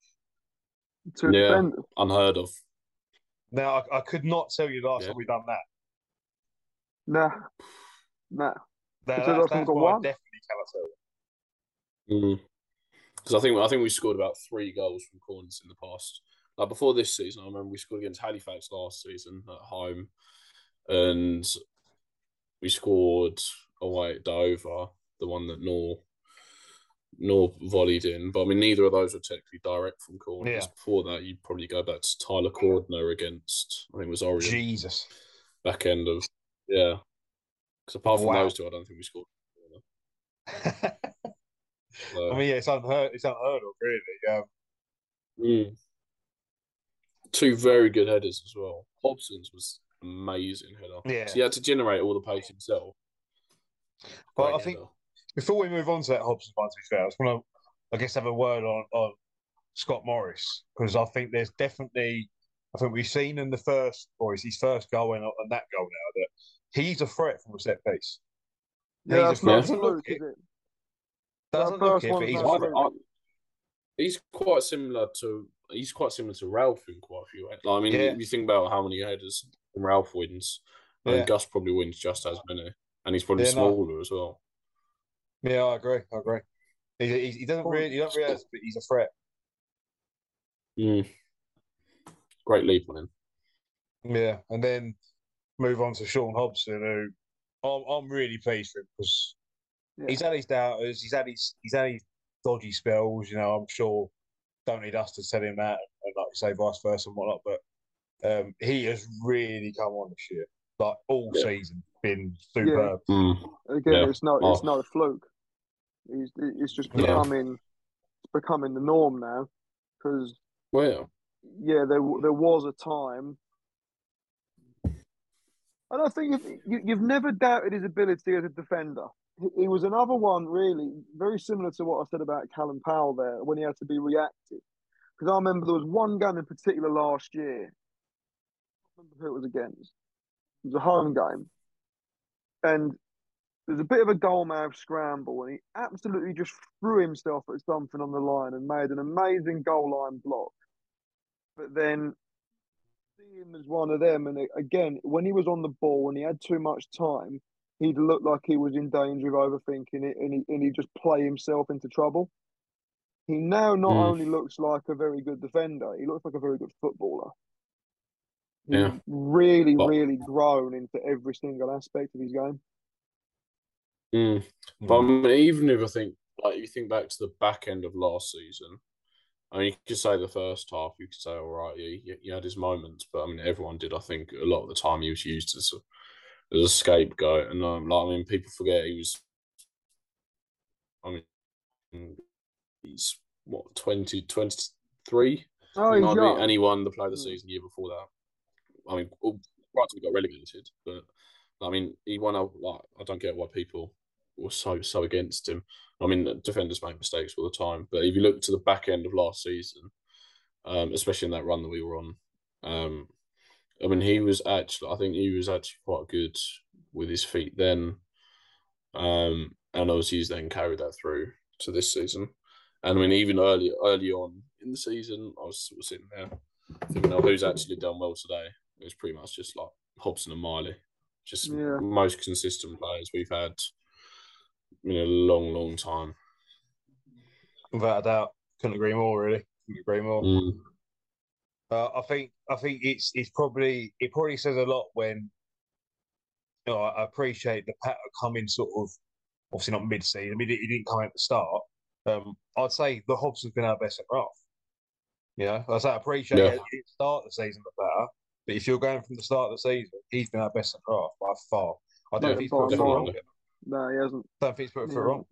Unheard of. Now I could not tell you last time we've done that. Nah. That's what I definitely cannot tell you. Because I think we scored about 3 goals from corners in the past. Like before this season, I remember we scored against Halifax last season at home, and we scored away at Dover, the one that Nor volleyed in. But I mean, neither of those were technically direct from corners. Yeah. Before that, you'd probably go back to Tyler Cordner against, I think it was Orient. Jesus. Back end of, yeah. Because apart from those 2, I don't think we scored. I mean, yeah, it's unheard of, really. 2 very good headers as well. Hobson's was amazing header. Yeah. So he had to generate all the pace himself. But I think before we move on to that Hobson one, to be fair, I just want to, have a word on Scott Morris, because I think there's definitely, we've seen in his first goal and that goal now, that he's a threat from a set piece. Yeah, doesn't look it, but he's quite similar to Ralph in quite a few ways. Like, I mean, if you think about how many headers Ralph wins, I think Gus probably wins just as many, and he's probably smaller as well. Yeah, I agree. He doesn't really, you don't realise, but he's a threat. Great leap on him. Yeah, and then move on to Sean Hobson, who I'm really pleased with, because he's had his doubters, he's had his dodgy spells. I'm sure don't need us to tell him that, and like you say, vice versa and whatnot. But he has really come on this year. like all season been superb. Again, it's no fluke. It's just becoming the norm now. Because there was a time. I don't think you've never doubted his ability as a defender. He was another one, really, very similar to what I said about Callum Powell there, when he had to be reactive. Because I remember there was one game in particular last year. I don't remember who it was against. It was a home game. And there's a bit of a goalmouth scramble, and he absolutely just threw himself at something on the line and made an amazing goal line block. But then see him as one of them, and again, when he was on the ball and he had too much time, he'd look like he was in danger of overthinking it, and he'd just play himself into trouble. He now not only looks like a very good defender, he looks like a very good footballer. He's really grown into every single aspect of his game. But I mean, even if I think, like, you think back to the back end of last season, I mean, you could say the first half, you could say, all right, he had his moments, but I mean, everyone did. I think a lot of the time he was used as a scapegoat, and people forget he was. I mean, he's what 23. Oh, he's young. And he won the Player of the Season year before that. I mean, Brighton got relegated, but I mean, he won out. Like, I don't get why people were so against him. I mean, defenders make mistakes all the time, but if you look to the back end of last season, especially in that run that we were on, I mean, I think he was actually quite good with his feet then, and obviously he's then carried that through to this season. And I mean, even early on in the season, I was sort of sitting there thinking, who's actually done well today? It was pretty much just like Hobson and Miley, just most consistent players we've had in a long time. Without a doubt, couldn't agree more. Really, couldn't agree more. I think it probably says a lot when I appreciate the pattern coming sort of obviously not mid-season. I mean, he didn't come at the start. I'd say the Hobson's been our best centre half. I appreciate it. He didn't start the season the better, but if you're going from the start of the season, he's been our best centre half by far. I don't think he's put it wrong. No, he hasn't. I don't think he's put it wrong.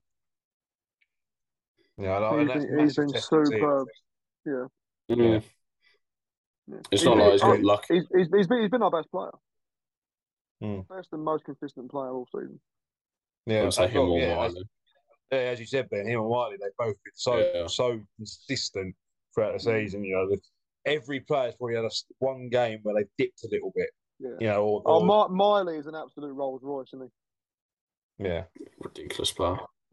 He's been superb. Yeah. It's not like he's got lucky. He's been our best player. Best and most consistent player all season. Yeah, I'd say him or Wiley. As you said, Ben, him and Wiley, they've both been so consistent throughout the season. Every player's probably had one game where they dipped a little bit. Miley is an absolute Rolls Royce, isn't he? Yeah, ridiculous player.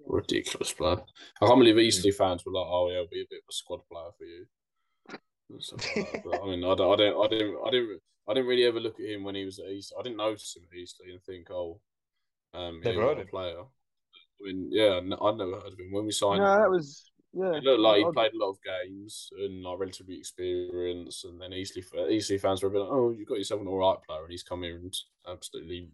I can't believe Eastleigh fans were like, "Oh, yeah, he'll be a bit of a squad player for you." But, I mean, I didn't really ever look at him when he was at Eastleigh. I didn't notice him at Eastleigh and think, never heard of player. I mean, I'd never heard of him when we signed him. It looked like he played a lot of games and relatively experienced. And then Eastleigh fans were a bit like, "Oh, you've got yourself an all right player," and he's come here and absolutely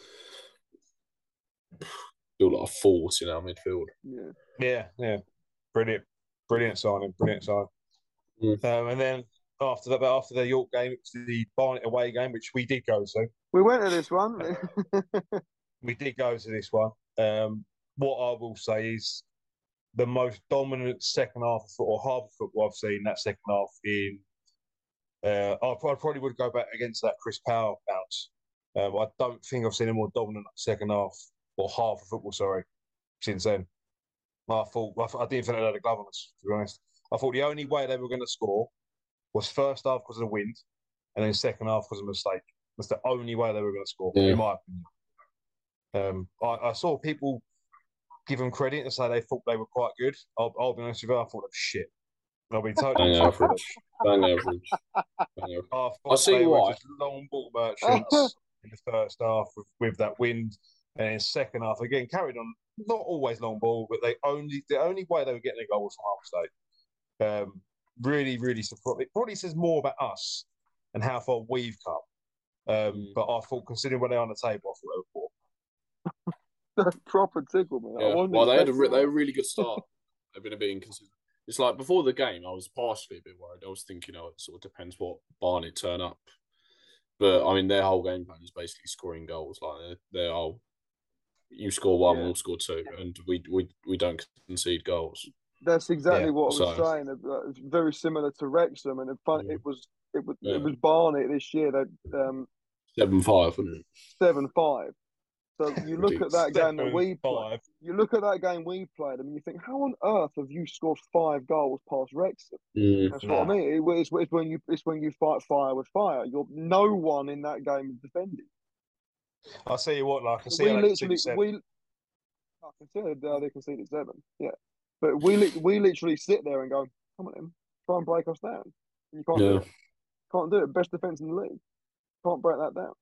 built like a fort in our midfield. Yeah. Brilliant signing. And then after the York game, it was the Barnet away game, which we did go to. We went to this one. We did go to this one. What I will say is the most dominant second half or half of football I've seen that second half in. I probably would go back against that Chris Powell bounce. I don't think I've seen a more dominant second half or half of football, since then. I didn't think they had a glove on us, to be honest. I thought the only way they were going to score was first half because of the wind, and then second half because of a mistake. That's the only way they were going to score, in my opinion. I saw people give them credit and say they thought they were quite good. I'll be honest with you, I thought they were shit. I'll be totally Bang average. I see why. Just long ball merchants in the first half with that wind, and in second half again carried on. Not always long ball, but the only way they were getting a goal was from half state. Really, really surprised. It probably says more about us and how far we've come. But I thought, considering where they're on the table, I thought they were poor. That's proper tickle, man. Yeah. They had a really good start. They've been a bit inconsistent. It's like before the game, I was partially a bit worried. I was thinking, it sort of depends what Barnet turn up But I mean, their whole game plan is basically scoring goals. Like they're all, you score one, we'll score two, and we don't concede goals. That's exactly what I was saying. It's very similar to Wrexham, and it was Barnet this year. That 7-5, wasn't it? 7-5. So you look at that game that we played. You look at that game we played, and you think, how on earth have you scored 5 goals past Wrexham? That's what I mean. It's when you fight fire with fire. No one in that game is defending. I'll tell you what, like I can see I can see they conceded 7. Yeah, but we literally sit there and go, come on, try and break us down. And you can't do it. Can't do it. Best defense in the league. Can't break that down.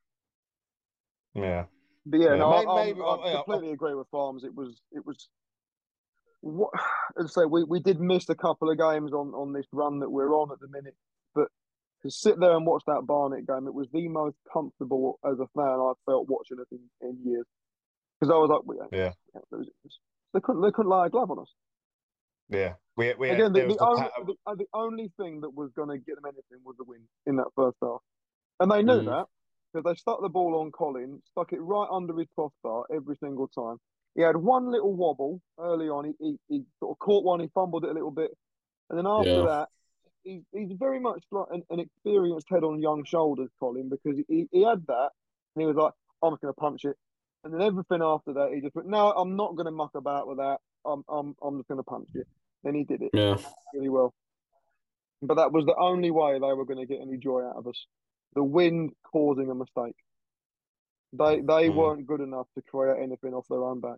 Yeah. But I completely agree with Farms. It was what as I say, we did miss a couple of games on this run that we're on at the minute, but to sit there and watch that Barnet game, it was the most comfortable as a fan I've felt watching it in years. Because I was like, can't lose it. They couldn't lay a glove on us. Yeah, the only thing that was going to get them anything was the win in that first half, and they knew that. Because they stuck the ball on Colin, stuck it right under his crossbar every single time. He had one little wobble early on. He sort of caught one, he fumbled it a little bit. And then after that, he's very much like an experienced head on young shoulders, Colin, because he had that and he was like, I'm just going to punch it. And then everything after that, he just went, no, I'm not going to muck about with that. I'm just going to punch it. Then he did it really well. But that was the only way they were going to get any joy out of us. The wind causing a mistake. They weren't good enough to create anything off their own back.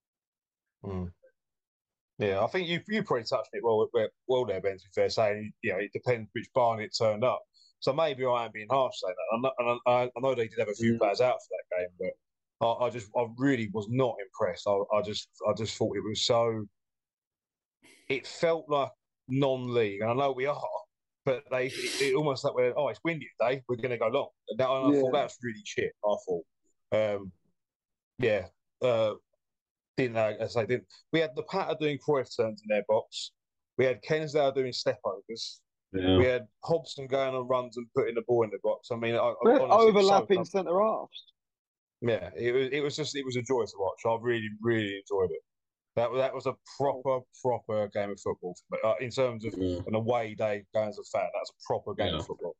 Yeah, I think you probably touched it well there, Ben, to be fair, saying, it depends which Barnet turned up. So maybe I am being harsh saying that. I know they did have a few players out for that game, but I really was not impressed. I just thought it was so. It felt like non-league, and I know we are. But it almost like it's windy today, we're going to go long. And I thought that's really shit. I thought, didn't. We had the Patter doing Cruyff turns in their box. We had Kensdale doing step overs. Yeah. We had Hobson going on runs and putting the ball in the box. I mean, we had overlapping centre halves. Yeah, it was a joy to watch. I really, really enjoyed it. That was a proper game of football. But in terms of an away day going as a fan, that's a proper game of football.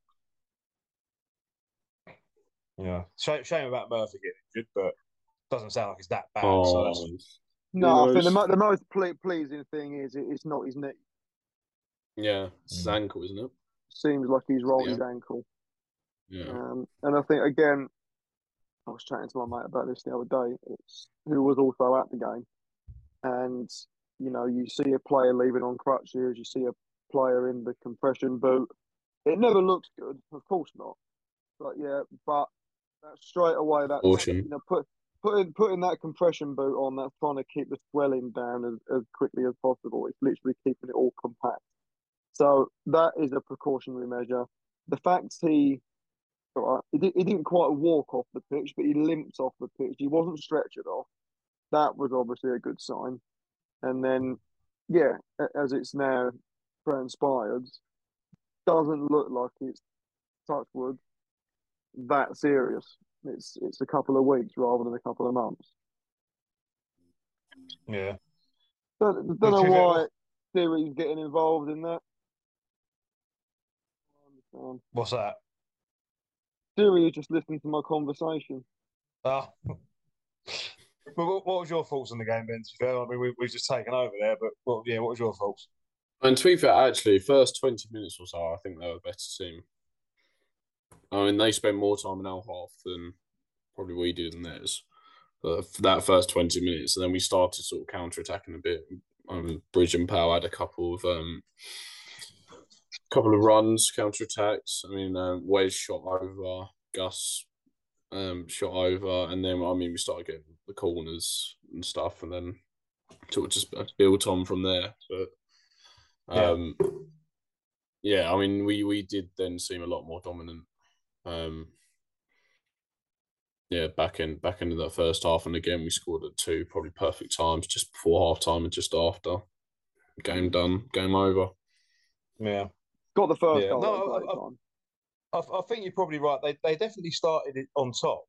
Yeah, shame about Murphy getting injured, but it doesn't sound like it's that bad. I think the most pleasing thing is it's not his knee. Yeah, it's his ankle, isn't it? Seems like he's rolled his ankle. Yeah, and I think again, I was chatting to my mate about this the other day. Who was also at the game. And, you see a player leaving on crutches, you see a player in the compression boot. It never looks good, of course not. But that's straight away, that's, putting that compression boot on, that's trying to keep the swelling down as quickly as possible. It's literally keeping it all compact. So that is a precautionary measure. The fact he didn't quite walk off the pitch, but he limped off the pitch. He wasn't stretchered off. That was obviously a good sign. And then, as it's now transpired, doesn't look like it's, touch wood, that serious. It's a couple of weeks rather than a couple of months. Yeah. Don't know why Siri's getting involved in that. What's that? Siri is just listening to my conversation. Oh. What was your thoughts on the game, Ben? I mean, we've just taken over there, but what was your thoughts? And to be fair, actually, first 20 minutes or so, I think they were a better team. I mean, they spent more time in our half than probably we did in theirs. For that first 20 minutes, and then we started sort of counter-attacking a bit. Bridge and Powell had a couple of runs, counter-attacks. I mean, Wes shot over, Gus shot over, and then we started getting the corners and stuff, and then sort of just built on from there. But I mean, we did then seem a lot more dominant. Back into that first half, and again we scored at 2 probably perfect times, just before half time and just after. Game done, game over. Yeah, got the first goal. I think you're probably right. They definitely started it on top.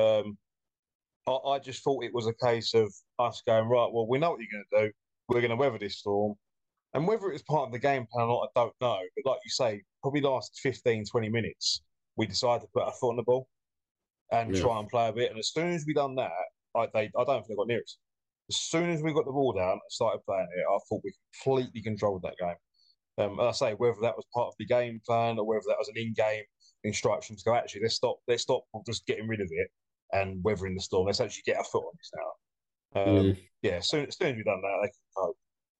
I just thought it was a case of us going, right, well, we know what you're going to do. We're going to weather this storm. And whether it was part of the game plan or not, I don't know. But like you say, probably last 15, 20 minutes, we decided to put our foot on the ball and try and play a bit. And as soon as we done that, I don't think they got near us. As soon as we got the ball down and started playing it, I thought we completely controlled that game. And I say whether that was part of the game plan or whether that was an in-game instruction to go, actually, let's stop just getting rid of it and weathering the storm. Let's actually get our foot on this now. Yeah, as soon as we've done that, they can cope.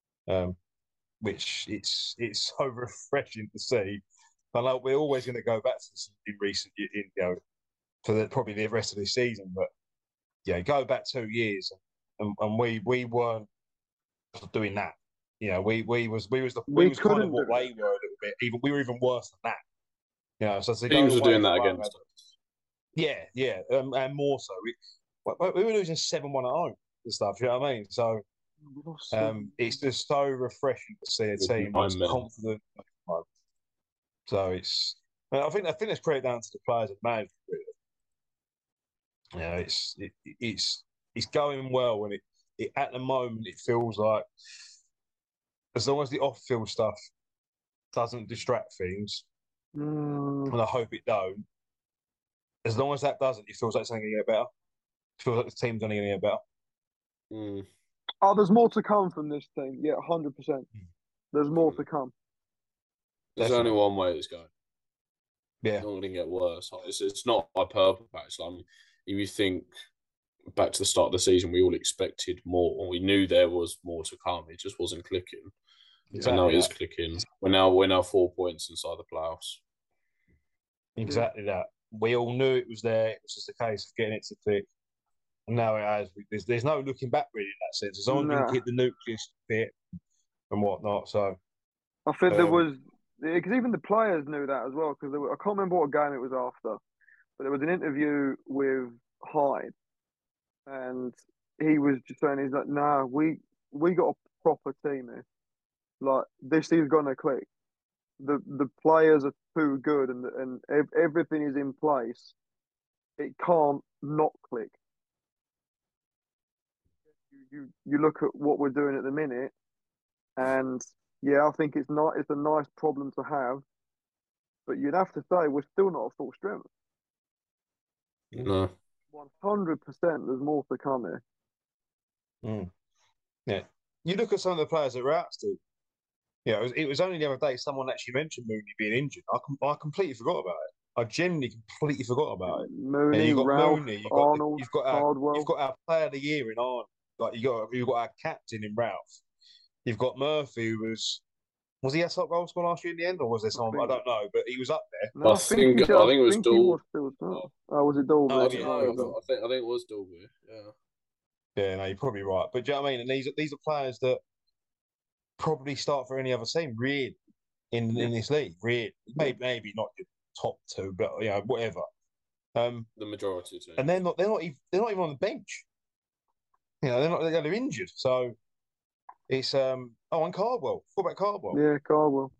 Which it's so refreshing to see. But like, we're always going to go back to this in recent, for probably the rest of this season. But yeah, go back 2 years, and we weren't doing that. We was kind of what they were a little bit. Even we were even worse than that. So teams were doing that against us. Yeah, and more so. We were losing 7-1 at home and stuff. You know what I mean? So it's just so refreshing to see a team that's confident. So I think it's credit down to the players and management. Really. It's going well, and it at the moment it feels like as long as the off-field stuff doesn't distract things, and I hope it don't. As long as that doesn't, it feels like it's only going to get better. It feels like the team's only going to get better. Oh, there's more to come from this team. Yeah, 100%. There's more to come. There's only one way it's going. Yeah. It's not going to get worse. It's not by purpose. I mean, if you think back to the start of the season, we all expected more. We knew there was more to come. It just wasn't clicking. Exactly. And now it is clicking. We're now 4 points inside the playoffs. Exactly that. We all knew it was there. It was just a case of getting it to click. Now it has. There's no looking back really in that sense. As long as we can keep the nucleus fit and whatnot. So I think there was, because even the players knew that as well. Because I can't remember what game it was after, but there was an interview with Hyde, and he was just saying, he's like, "Nah, we got a proper team here. Like this is gonna click. The players are too good, and everything is in place. It can't not click." You look at what we're doing at the minute, and yeah, I think it's not. It's a nice problem to have, but you'd have to say we're still not at full strength. No, 100%. There's more to come here. Yeah, you look at some of the players that were out still. It was only the other day someone actually mentioned Mooney being injured. I completely forgot about it. I genuinely completely forgot about it. Mooney, you've got Ralph, Mooney, Arnold, Cardwell. You've got our player of the year in Arnold. Like you've got our captain in Ralph. You've got Murphy, who was he our top goal scorer last year in the end, or was there someone? I don't know, but he was up there. No, I think it was Dalby. Was it Dalby? I think it was Dalby. Yeah. Yeah, no, you're probably right. But do you know what I mean? And these are players that probably start for any other team, really, in this league. Really, maybe not your top two, but whatever. The majority team. And they're not even on the bench. They're injured. So it's and Cardwell, fullback Cardwell. Yeah, Cardwell.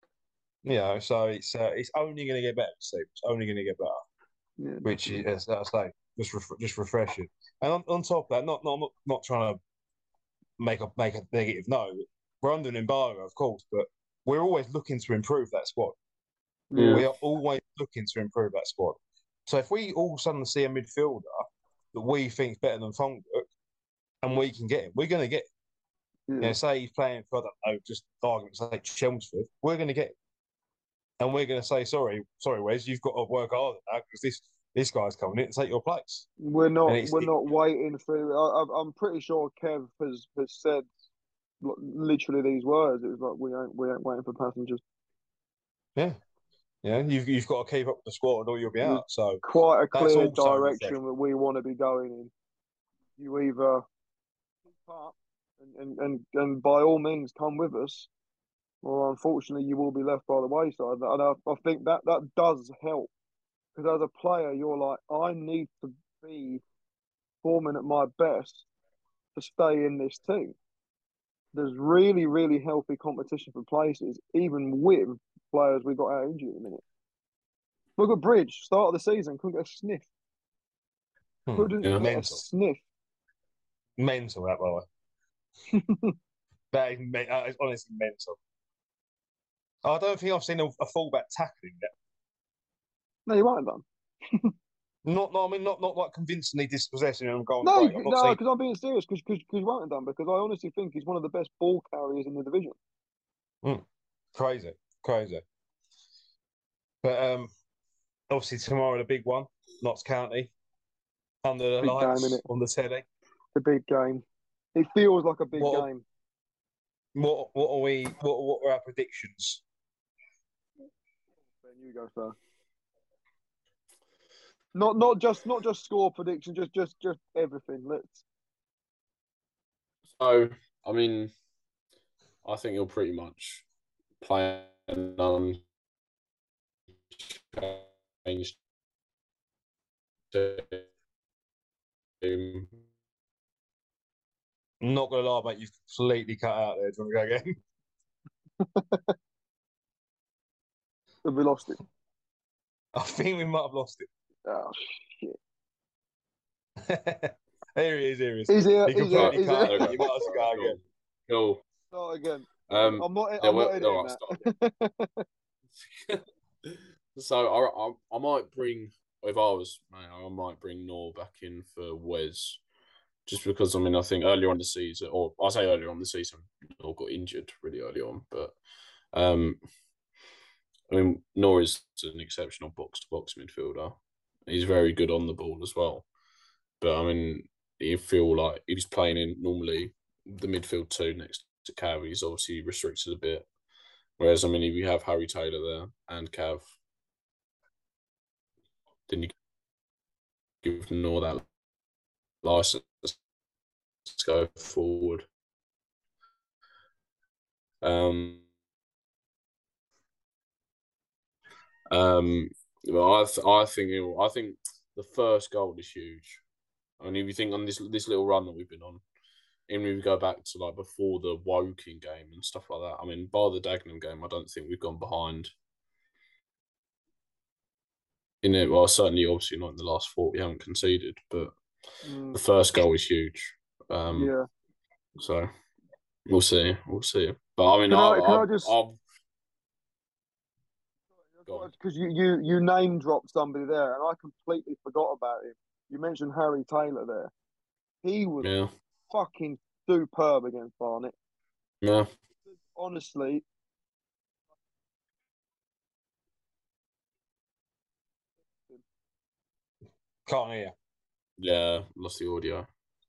So it's only going to get better, Steve. It's only going to get better. Yeah, which is, as I say, just refreshing. And on top of that, not trying to make a negative note. We're under an embargo, of course, but we're always looking to improve that squad. Yeah. We are always looking to improve that squad. So if we all of a sudden see a midfielder that we think is better than Fongbrook, and we can get him, we're going to get him. Yeah. Say he's playing for, I don't know, just arguments like Chelmsford, we're going to get him. And we're going to say, sorry, Wes, you've got to work harder now because this guy's coming in to take your place. We're not waiting for. I'm pretty sure Kev has said literally these words. It was like we ain't waiting for passengers. Yeah, you've got to keep up with the squad or you'll be out. So quite a clear direction that we want to be going in. You either keep up and by all means come with us, or unfortunately you will be left by the wayside. And I think that does help. Because as a player, you're like, I need to be performing at my best to stay in this team. There's really, really healthy competition for places, even with players we got out injured at the minute. Look at Bridge, start of the season, couldn't get a sniff. Couldn't get a sniff. Mental, that, by the way. That is honestly mental. I don't think I've seen a fullback tackling yet. No, you won't have done. Not like convincingly dispossessing and going. No, because I'm being serious. Because you won't have done. Because I honestly think he's one of the best ball carriers in the division. Crazy. But obviously tomorrow the big one, Notts County, under the lights on the telly. The big game. It feels like a big game. What are our predictions? Ben, you go first. Not just score prediction, just everything. So I mean, I think he'll pretty much play an unchanged team. I'm not gonna lie, mate. You've completely cut out there. Do you want to go again? Have we lost it? I think we might have lost it. Oh shit! Here he is. He's here. You might as well go again. Cool. Start again. I'm not editing that. So I might bring, if I was, I might bring Nor back in for Wes. Just because, I mean, I think earlier on the season, or I say earlier on the season, Nor got injured really early on. But, I mean, Nor is an exceptional box-to-box midfielder. He's very good on the ball as well. But, I mean, you feel like if he's playing in normally the midfield two next to Cav, he's obviously restricted a bit. Whereas, I mean, if you have Harry Taylor there and Cav, then you give Nor that license to go forward. I think the first goal is huge. I mean, if you think on this little run that we've been on, even if we go back to like before the Woking game and stuff like that, I mean, by the Dagenham game, I don't think we've gone behind. In it, well, certainly, obviously not in the last 4. We haven't conceded, but the first goal is huge. Yeah. So we'll see. But I mean, because you name dropped somebody there, and I completely forgot about him. You mentioned Harry Taylor there. He was fucking superb against Barnet. Yeah. Honestly. Can't hear. Yeah, lost the audio.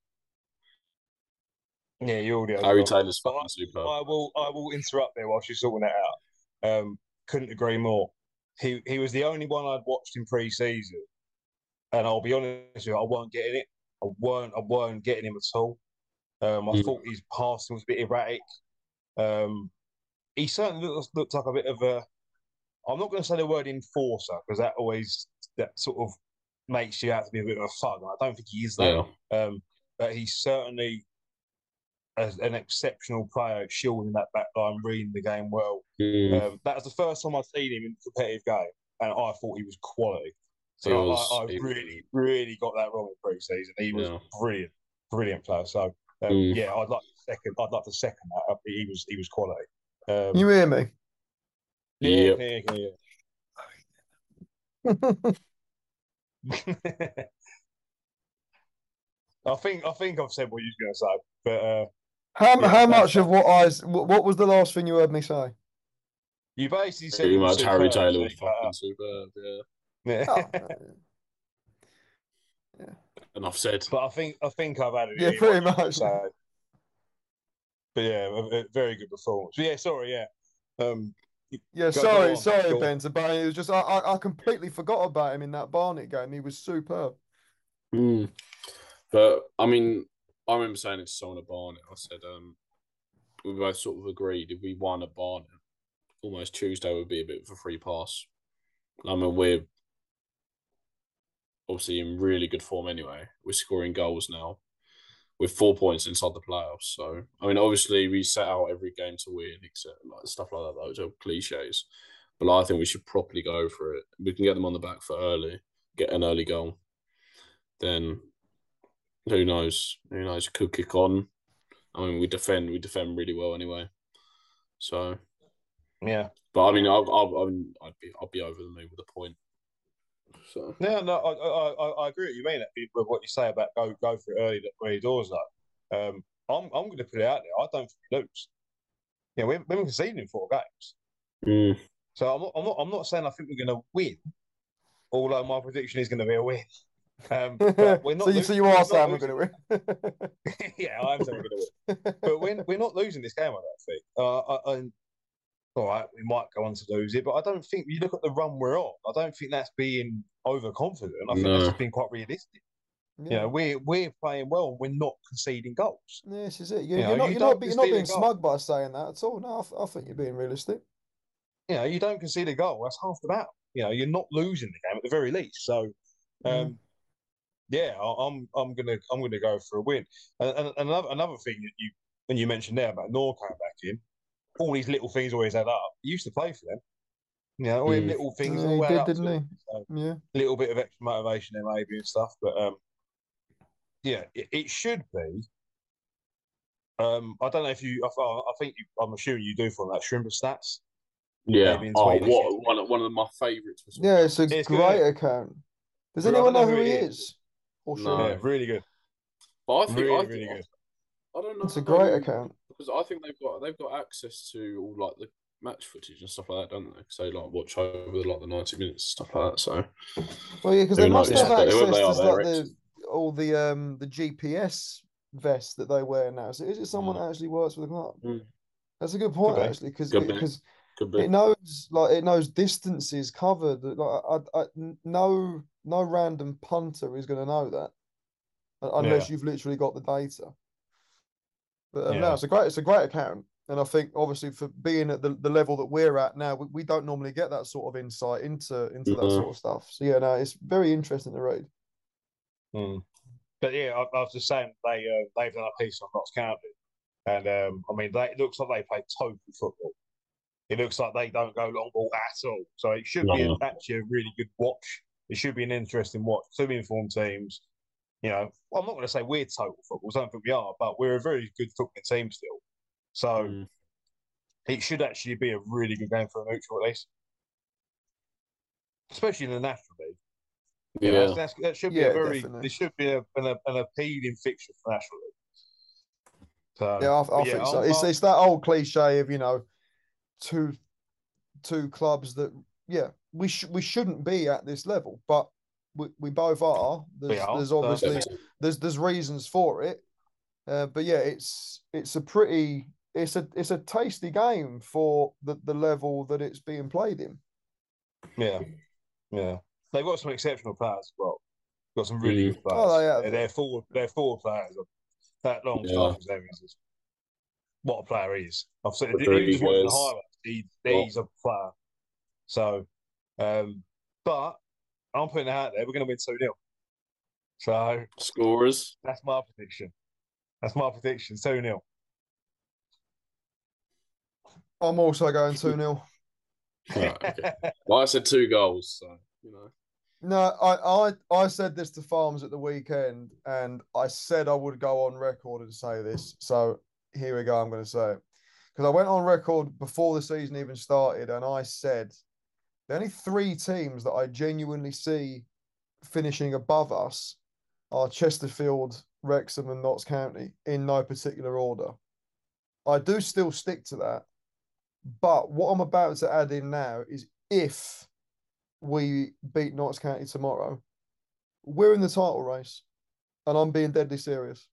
Yeah, your audio. Harry Taylor's fucking superb. I will interrupt there while she's sorting that out. Couldn't agree more. He was the only one I'd watched in pre-season, and I'll be honest with you, I weren't getting it. I weren't getting him at all. I thought his passing was a bit erratic. He certainly looked like a bit of a. I'm not going to say the word enforcer because that sort of makes you out to be a bit of a thug. I don't think he is that. Yeah. But he's certainly an exceptional player, shielding that back line, reading the game well. That was the first time I'd seen him in a competitive game, and I thought he was quality. So I really got that wrong in pre-season. He was brilliant player. So yeah, I'd like to second that. He was quality. You hear me? Yeah. I think I've said what you were going to say, but how much of what was the last thing you heard me say? You basically said pretty much Harry Taylor was fucking superb. Yeah. Enough said. But I think I've added it. Yeah, pretty much. So. But yeah, a very good performance. But yeah, sorry, yeah. Sorry, Ben. But it was just I completely forgot about him in that Barnet game. He was superb. But I mean, I remember saying it to someone at Barnet. I said, we both sort of agreed if we won at Barnet, almost Tuesday would be a bit of a free pass. I mean, we're obviously in really good form anyway. We're scoring goals now with 4 points inside the playoffs. So, I mean, obviously we set out every game to win, except like stuff like that. Those are cliches. But I think we should properly go for it. We can get them on the back foot early, get an early goal. Then who knows? Who knows? Could kick on. I mean, we defend really well anyway. So yeah. But I mean, I'd be over the moon with a point. So no, I agree with you, mean with what you say about go for it early doors though. I'm going to put it out there. I don't think we lose. Yeah, we've been conceding in 4 games. So I'm not saying I think we're going to win, although my prediction is going to be a win. But we're not so you are saying we're going to win? Yeah, I am saying we're going to win. But we're not losing this game, I don't think. All right, we might go on to lose it, but I don't think you look at the run we're on. I don't think that's being overconfident. I think that's just being quite realistic. Yeah. You know, we're playing well and we're not conceding goals. Yeah, this is it. You're not being smug by saying that at all. No, I think you're being realistic. You know, you don't concede a goal. That's half the battle. You know, you're not losing the game at the very least. So, yeah, I'm gonna go for a win. And another thing that when you mentioned there about Nor coming back in, all these little things always add up. He used to play for them. You know, all these little things all add up. Didn't he? So, yeah. A little bit of extra motivation there maybe and stuff. But yeah, it should be. I don't know if you. I'm assuming you do follow that Shrimper stats. Yeah. One of my favourites. Yeah, it's a great account. Does anyone know who he is? No. Yeah, really good. But I think really good. I don't know. It's a great account because I think they've got access to all like the match footage and stuff like that, don't they? Because they like watch over the 90 minutes stuff like that. So, well, yeah, because they must have access to all the GPS vests that they wear now. So is it someone that actually works for the club? That's a good point actually, because it knows distances covered. Like no random punter is going to know that unless you've literally got the data. But no, it's a great account, and I think obviously for being at the level that we're at now, we don't normally get that sort of insight into that sort of stuff. So yeah, no, it's very interesting to read. But yeah, I was just saying they've done a piece on Notts County, and I mean it looks like they play total football. It looks like they don't go long ball at all. So it should be actually a really good watch. It should be an interesting watch. 2 informed teams. You know, well, I'm not going to say we're total footballs. I don't think we are, but we're a very good footballing team still. So it should actually be a really good game for a neutral, at least, especially in the National League. Yeah, that should be There should be an appealing fixture for National League. So, yeah, I think so. It's that old cliche of two clubs that we shouldn't be at this level, but we both are. There's obviously there's reasons for it, but yeah, it's a tasty game for the level that it's being played in. Yeah. They've got some exceptional players as well. Got some really good players. Oh, they're full players. That long stuff is what a player he is. I've said just watching the highlights. He's a player. So, but I'm putting it out there. We're going to win 2-0. So scorers. That's my prediction. 2-0. I'm also going 2-0. Right, okay. Well, I said 2 goals, so No, I said this to Farms at the weekend, and I said I would go on record and say this. So here we go. I'm going to say it because I went on record before the season even started, and I said the only 3 teams that I genuinely see finishing above us are Chesterfield, Wrexham, and Notts County in no particular order. I do still stick to that, but what I'm about to add in now is if we beat Notts County tomorrow, we're in the title race, and I'm being deadly serious.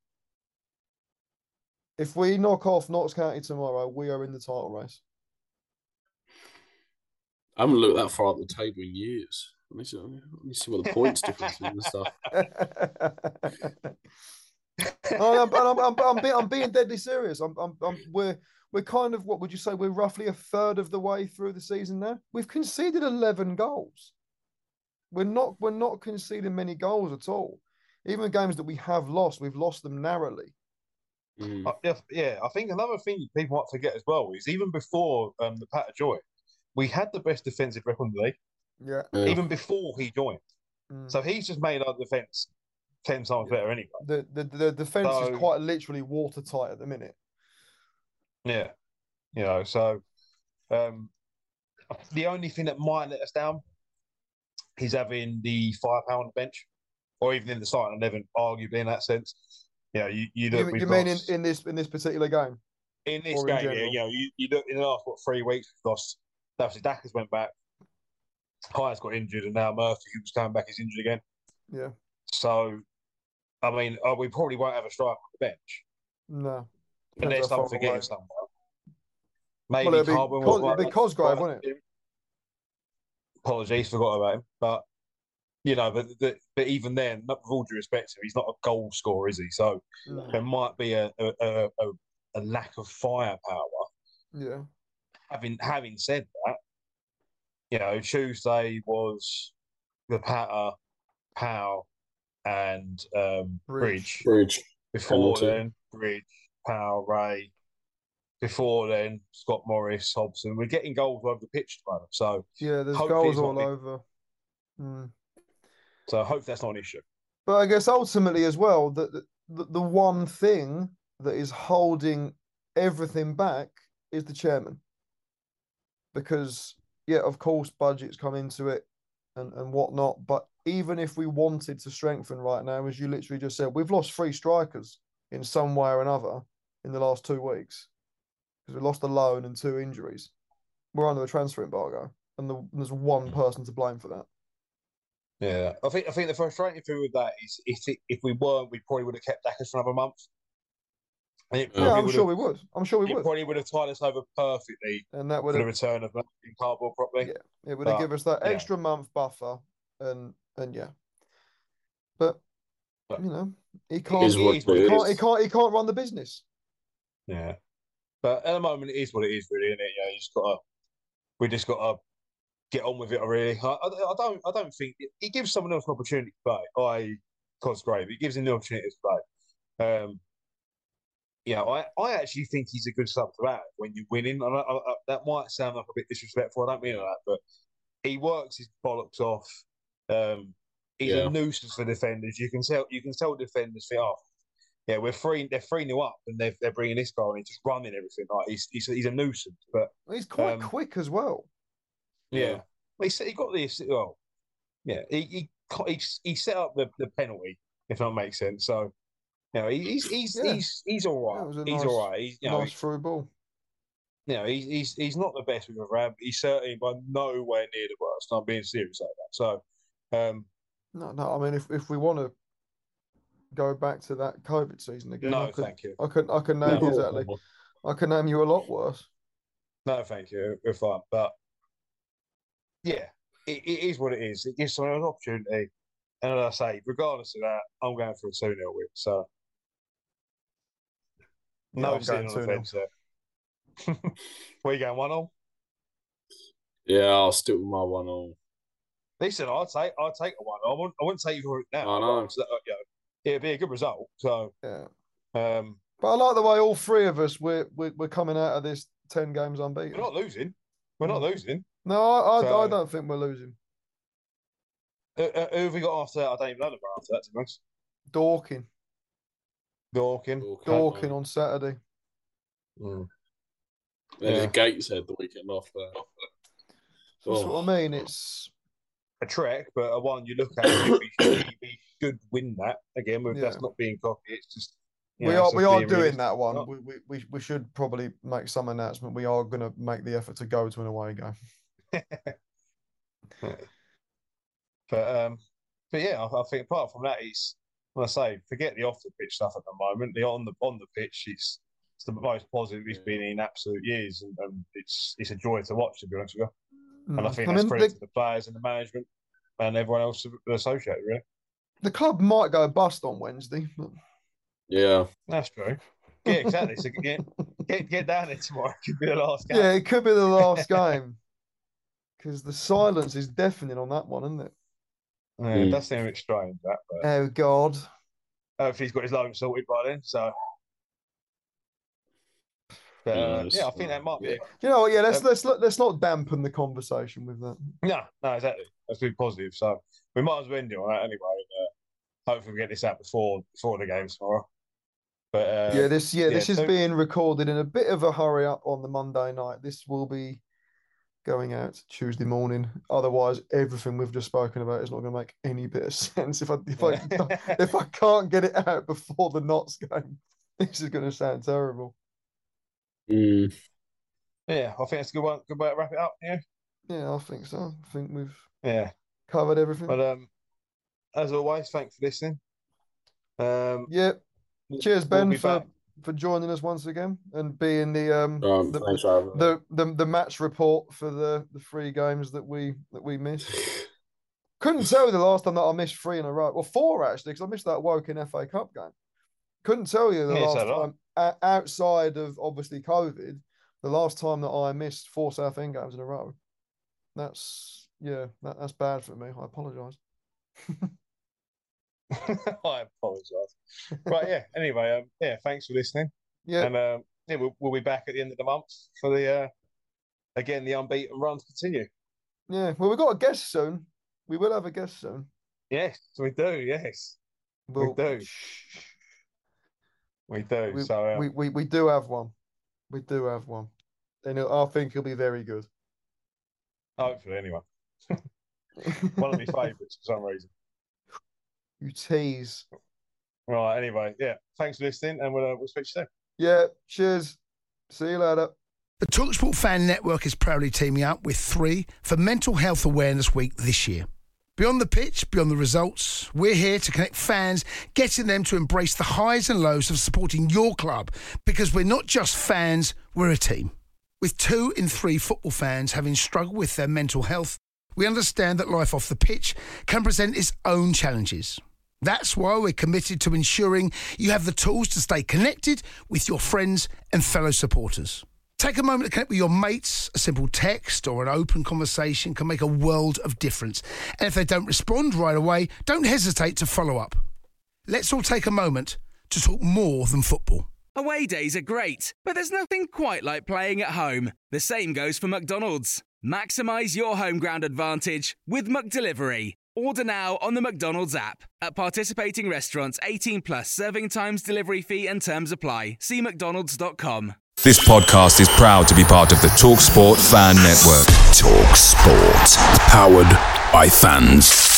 If we knock off Notts County tomorrow, we are in the title race. I haven't looked that far up the table in years. Let me see what the points difference is and stuff. I'm being deadly serious. We're kind of, what would you say? We're roughly a third of the way through the season now. We've conceded 11 goals. We're not conceding many goals at all. Even the games that we have lost, we've lost them narrowly. I think another thing people might forget as well is even before the Pat joined, we had the best defensive record in the league. Yeah. Even before he joined. So he's just made our defense 10 times better anyway. The defense is quite literally watertight at the minute. Yeah. You know, so the only thing that might let us down is having the firepower on the bench, or even in the starting 11, arguably in that sense. You know, you mean in this particular game? In this game, yeah. You know, you look in the last 3 weeks, we've lost. Obviously, Dackers went back. Hyatt's got injured, and now Murphy, who was coming back, is injured again. Yeah. So, I mean, we probably won't have a striker on the bench. No. Unless I'm forgetting someone. Maybe Carbon was it'd be Cosgrave, wouldn't it? Apologies, forgot about him. But you know, but even then, with all due respect to him, he's not a goal scorer, is he? So there might be a lack of firepower. Yeah. Having said that, you know, Tuesday was the Patter, Powell, and Bridge. Before then, Bridge, Powell, Ray. Before then, Scott Morris, Hobson. We're getting goals over the pitch at the moment. So yeah, there's goals all over. So I hope that's not an issue. But I guess ultimately as well, the one thing that is holding everything back is the chairman. Because, yeah, of course, budgets come into it and whatnot. But even if we wanted to strengthen right now, as you literally just said, we've lost 3 strikers in some way or another in the last 2 weeks. Because we lost a loan and 2 injuries. We're under a transfer embargo. And there's one person to blame for that. Yeah, I think the frustrating thing with that is if we weren't, we probably would have kept Dackers for another month. I'm sure we would. It probably would have tied us over perfectly, and that would have the return of Cardboard properly. Yeah, it would have given us that extra month buffer, and yeah. But you know, he can't run the business. Yeah, but at the moment, it is what it is, really, isn't it? Yeah, we just got to get on with it. Really, I don't think it gives someone else an opportunity to play. Cosgrave, it gives him the opportunity to play. You know, I actually think he's a good sub to have when you're winning. That might sound like a bit disrespectful. I don't mean that, but he works his bollocks off. He's a nuisance for defenders. You can tell defenders think, oh, yeah, they're 3-0 up, and they're bringing this guy and he's just running everything. Like he's a nuisance, but he's quite quick as well. Yeah, he got this. Well, yeah, he set up the penalty, if that makes sense. So. You know, he's all right. He's all right. He's nice through ball. You know, he's not the best we've ever had. But he's certainly by nowhere near the worst. I'm being serious like that. So, no. I mean, if we want to go back to that COVID season again, thank you. I can name you exactly. I can name you a lot worse. No, thank you. We're fine. But yeah, it is what it is. It gives someone an opportunity. And as I say, regardless of that, I'm going for a 2-0 win. So. No, sitting on the fence there. Where you going, 1-1? Yeah, I'll stick with my 1-1. Listen, I'll take a 1-0. I wouldn't take you for it now. I know. It'd be a good result. So yeah. But I like the way all 3 of us we're coming out of this 10 games unbeaten. We're not losing. No, I don't think we're losing. Who have we got after that? I don't even know the after that, to be honest. Dorking on Saturday. Then Gateshead the weekend after. That's what I mean. It's a trek, but a one you look at. We should win that again. That's not being cocky. It's just we are doing that one. We should probably make some announcement. We are going to make the effort to go to an away game. But yeah, I think apart from that, when I say forget the off the pitch stuff at the moment. The on the pitch, it's the most positive it's been in absolute years, and it's a joy to watch, to be honest with you. And I think that's credit to the players and the management and everyone else associated. Really, the club might go bust on Wednesday. But... Yeah, that's true. Yeah, exactly. So get down there tomorrow. It could be the last game. Yeah, it could be the last game because the silence is deafening on that one, isn't it? Yeah, it does seem a bit strange, that. But... Oh, God. Hopefully he's got his loan sorted by then, so... But I think that might be. You know, yeah. Let's not dampen the conversation with that. No, exactly. Let's be positive. So we might as well end it on that anyway. Hopefully, we get this out before the game tomorrow. But this is being recorded in a bit of a hurry up on the Monday night. This will be going out Tuesday morning. Otherwise, everything we've just spoken about is not going to make any bit of sense. If I can't get it out before the Notts game, this is going to sound terrible. Yeah, I think that's a good way to wrap it up. Yeah, I think so. I think we've covered everything. But as always, thanks for listening. Cheers, Ben, for joining us once again and being the match report for the 3 games that we missed. Couldn't tell you the last time that I missed 3 in a row. Well, 4 actually, because I missed that Woking FA Cup game. Couldn't tell you the last time outside of obviously COVID. The last time that I missed 4 Southend games in a row. That's bad for me. I apologise. I apologise. Right, anyway, thanks for listening. Yeah. And we'll be back at the end of the month for the unbeaten run to continue. Yeah, well, we've got a guest soon. We will have a guest soon. Yes, we do. Yes, we do. We do. We do have one. We do have one, and I think he'll be very good. Hopefully, anyway. One of my favourites for some reason. You tease. Right. Anyway, thanks for listening, and we'll speak to you soon. Yeah. Cheers. See you later. The TalkSport Fan Network is proudly teaming up with 3 for Mental Health Awareness Week this year. Beyond the pitch, beyond the results, we're here to connect fans, getting them to embrace the highs and lows of supporting your club, because we're not just fans, we're a team. With 2 in 3 football fans having struggled with their mental health, we understand that life off the pitch can present its own challenges. That's why we're committed to ensuring you have the tools to stay connected with your friends and fellow supporters. Take a moment to connect with your mates. A simple text or an open conversation can make a world of difference. And if they don't respond right away, don't hesitate to follow up. Let's all take a moment to talk more than football. Away days are great, but there's nothing quite like playing at home. The same goes for McDonald's. Maximise your home ground advantage with McDelivery. Order now on the McDonald's app. At participating restaurants, 18+, serving times, delivery fee and terms apply. See mcdonalds.com. This podcast is proud to be part of the TalkSport Fan Network. TalkSport. Powered by fans.